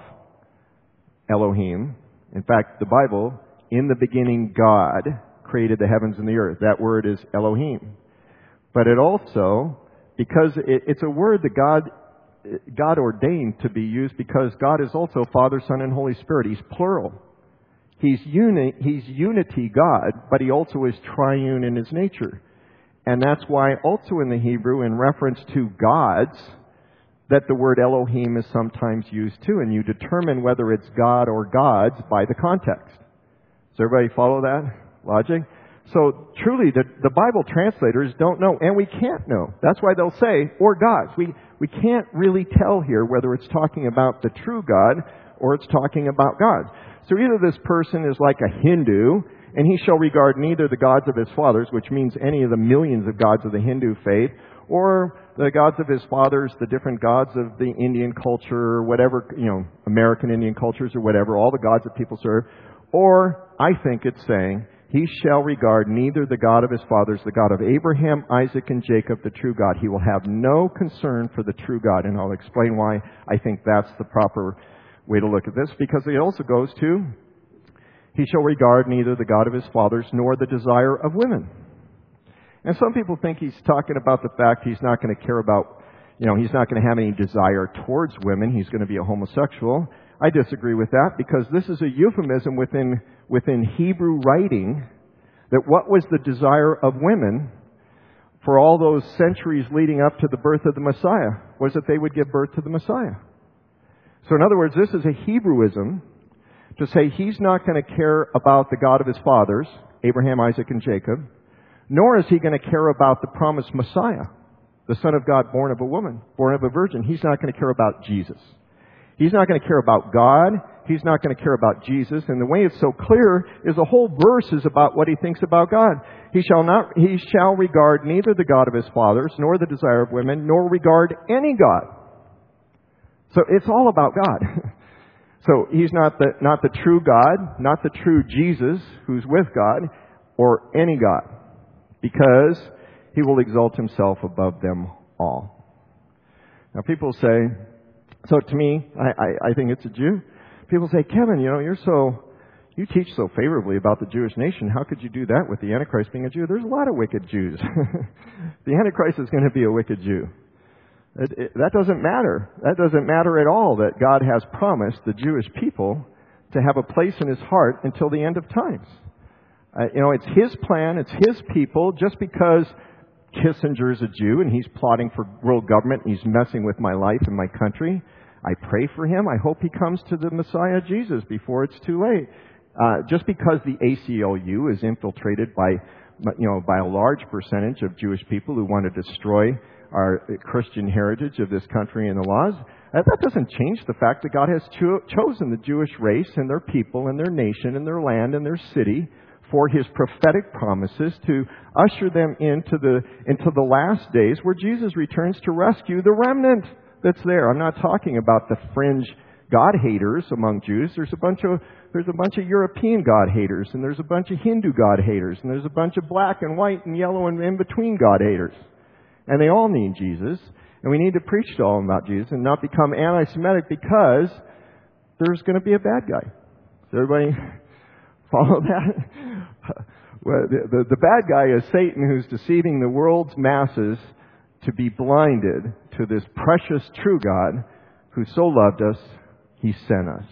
Elohim. In fact, the Bible, in the beginning God created the heavens and the earth. That word is Elohim. But it also, because it, it's a word that God God ordained to be used, because God is also Father, Son, and Holy Spirit. He's plural. He's uni, He's unity God, but He also is triune in His nature. And that's why also in the Hebrew, in reference to gods, that the word Elohim is sometimes used too. And you determine whether it's God or gods by the context. Does everybody follow that logic? So truly, the, the Bible translators don't know, and we can't know. That's why they'll say, or gods. We, we can't really tell here whether it's talking about the true God or it's talking about gods. So either this person is like a Hindu, and he shall regard neither the gods of his fathers, which means any of the millions of gods of the Hindu faith, or the gods of his fathers, the different gods of the Indian culture, or whatever, you know, American Indian cultures or whatever, all the gods that people serve. Or, I think it's saying, he shall regard neither the God of his fathers, the God of Abraham, Isaac, and Jacob, the true God. He will have no concern for the true God. And I'll explain why I think that's the proper way to look at this. Because it also goes to, he shall regard neither the God of his fathers nor the desire of women. And some people think he's talking about the fact he's not going to care about, you know, he's not going to have any desire towards women. He's going to be a homosexual. I disagree with that, because this is a euphemism within within Hebrew writing, that what was the desire of women for all those centuries leading up to the birth of the Messiah was that they would give birth to the Messiah. So in other words, this is a Hebrewism to say he's not going to care about the God of his fathers, Abraham, Isaac, and Jacob, Nor is he going to care about the promised Messiah, the Son of God born of a woman, born of a virgin. He's not going to care about Jesus. He's not going to care about God. He's not going to care about Jesus. And the way it's so clear is the whole verse is about what he thinks about God. He shall not, he shall regard neither the God of his fathers, nor the desire of women, nor regard any God. So it's all about God. So he's not the, not the true God, not the true Jesus who's with God, or any God, because he will exalt himself above them all. Now people say, so to me, I, I, I think it's a Jew. People say, Kevin, you know, you're so, you teach so favorably about the Jewish nation. How could you do that with the Antichrist being a Jew? There's a lot of wicked Jews. The Antichrist is going to be a wicked Jew. It, it, that doesn't matter. That doesn't matter at all that God has promised the Jewish people to have a place in his heart until the end of times. Uh, you know, it's his plan. It's his people. Just because Kissinger's a Jew and he's plotting for world government and he's messing with my life and my country, I pray for him. I hope he comes to the Messiah Jesus before it's too late. Uh, just because the A C L U is infiltrated by, you know, by a large percentage of Jewish people who want to destroy our Christian heritage of this country and the laws, that doesn't change the fact that God has cho- chosen the Jewish race and their people and their nation and their land and their city for his prophetic promises to usher them into the into the last days where Jesus returns to rescue the remnant that's there. I'm not talking about the fringe God haters among Jews. There's a bunch of there's a bunch of European God haters, and there's a bunch of Hindu God haters, and there's a bunch of black and white and yellow and in between God haters. And they all need Jesus, and we need to preach to all about Jesus and not become anti-Semitic because there's going to be a bad guy. Does everybody follow that? Well, the, the, the bad guy is Satan, who's deceiving the world's masses to be blinded to this precious true God who so loved us, he sent us,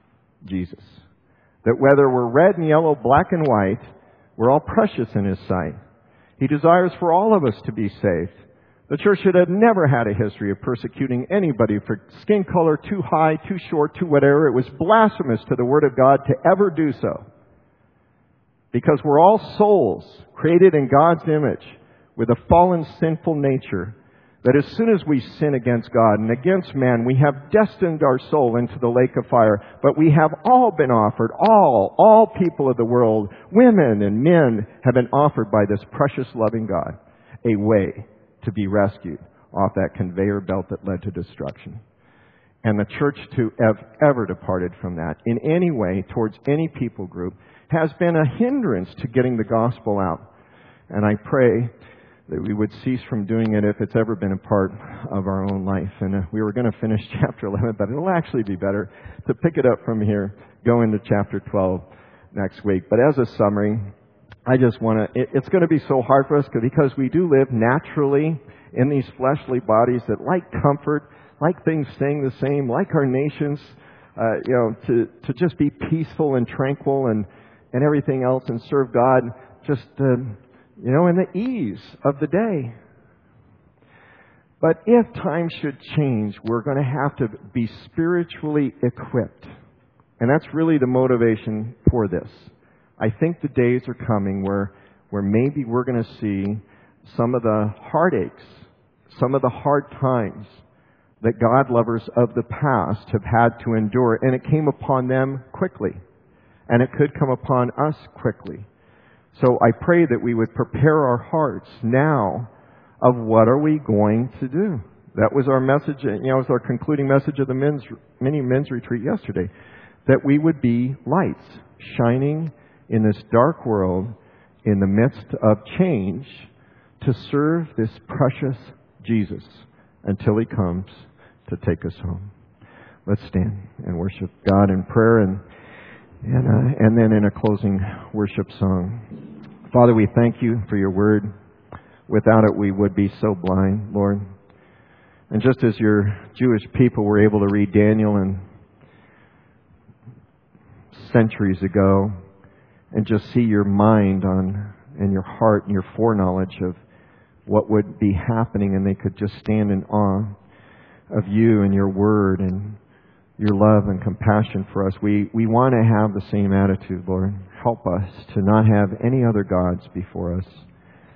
Jesus. That whether we're red and yellow, black and white, we're all precious in his sight. He desires for all of us to be saved. The church should have never had a history of persecuting anybody for skin color, too high, too short, too whatever. It was blasphemous to the Word of God to ever do so. Because we're all souls created in God's image with a fallen, sinful nature, that as soon as we sin against God and against man, we have destined our soul into the lake of fire. But we have all been offered, all, all people of the world, women and men, have been offered by this precious, loving God a way to be rescued off that conveyor belt that led to destruction. And the church to have ever departed from that in any way towards any people group has been a hindrance to getting the gospel out. And I pray that we would cease from doing it if it's ever been a part of our own life. And uh, we were going to finish chapter eleven, but it'll actually be better to pick it up from here, go into chapter twelve next week. But as a summary, I just want to, it, it's going to be so hard for us because we do live naturally in these fleshly bodies that like comfort, like things staying the same, like our nations, uh, you know, to, to just be peaceful and tranquil and, and everything else and serve God just, uh, you know, in the ease of the day. But if times should change, we're going to have to be spiritually equipped. And that's really the motivation for this. I think the days are coming where, where maybe we're going to see some of the heartaches, some of the hard times that God lovers of the past have had to endure. And it came upon them quickly. And it could come upon us quickly. So I pray that we would prepare our hearts now of what are we going to do. That was our message, you know, it was our concluding message of the men's mini men's retreat yesterday. That we would be lights shining in this dark world in the midst of change to serve this precious Jesus until he comes to take us home. Let's stand and worship God in prayer and And, uh, and then in a closing worship song. Father, we thank you for your word. Without it, we would be so blind, Lord. And just as your Jewish people were able to read Daniel and centuries ago and just see your mind on and your heart and your foreknowledge of what would be happening, and they could just stand in awe of you and your word and your love and compassion for us. We we want to have the same attitude, Lord. Help us to not have any other gods before us.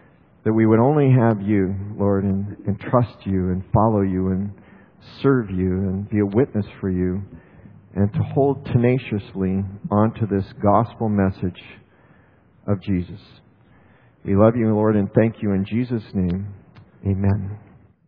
that we would only have You, Lord, and, and trust You and follow You and serve You and be a witness for You, and to hold tenaciously onto this gospel message of Jesus. We love You, Lord, and thank You in Jesus' name. Amen.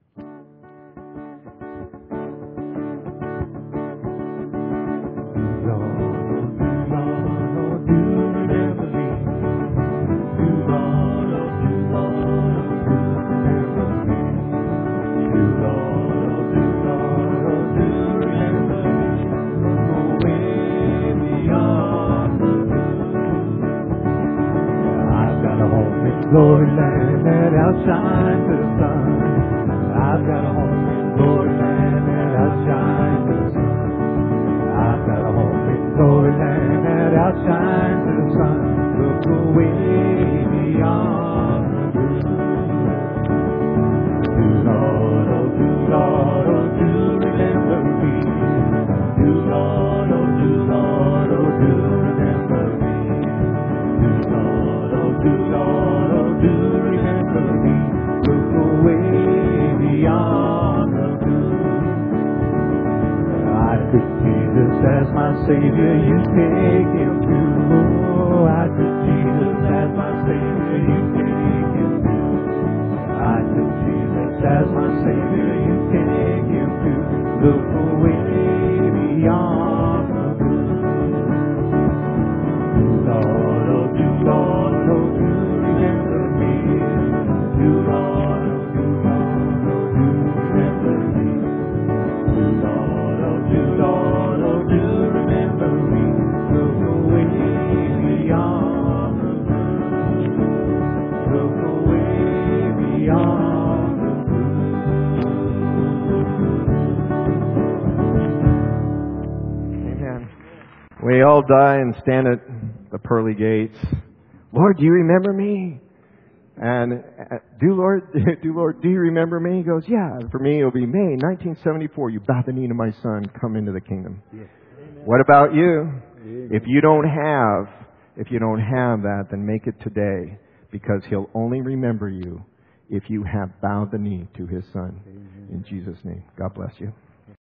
Glory land that outshines the sun. I've got a home in glory land that outshines the sun. I've got a home in glory land that outshines the sun. Look away beyond the blue. Do Lord, oh do Lord, oh do remember me. Do Lord, oh do Lord, oh do remember me. Do Lord, oh do Lord. Do remember me, look away beyond the blue. I took Jesus as my Savior, you take Him too. I took Jesus as my Savior, you take Him too. I took Jesus as my Savior, you take Him too. Look away beyond the blue. Do Lord, oh do Lord, oh do remember me. Do Lord, oh do Lord, oh do remember me. Do Lord, oh do Lord, oh do remember me. Look away beyond the blue. Look away beyond the blue. Amen. We all die and stand at the pearly gates. Lord, do you remember me? And uh, do Lord, do Lord, do you remember me? He goes, yeah. For me, it'll be May nineteen seventy-four. You bow the knee to my Son. Come into the kingdom. Yes. What about you? Amen. If you don't have, if you don't have that, then make it today, because He'll only remember you if you have bowed the knee to His Son. Amen. In Jesus' name, God bless you.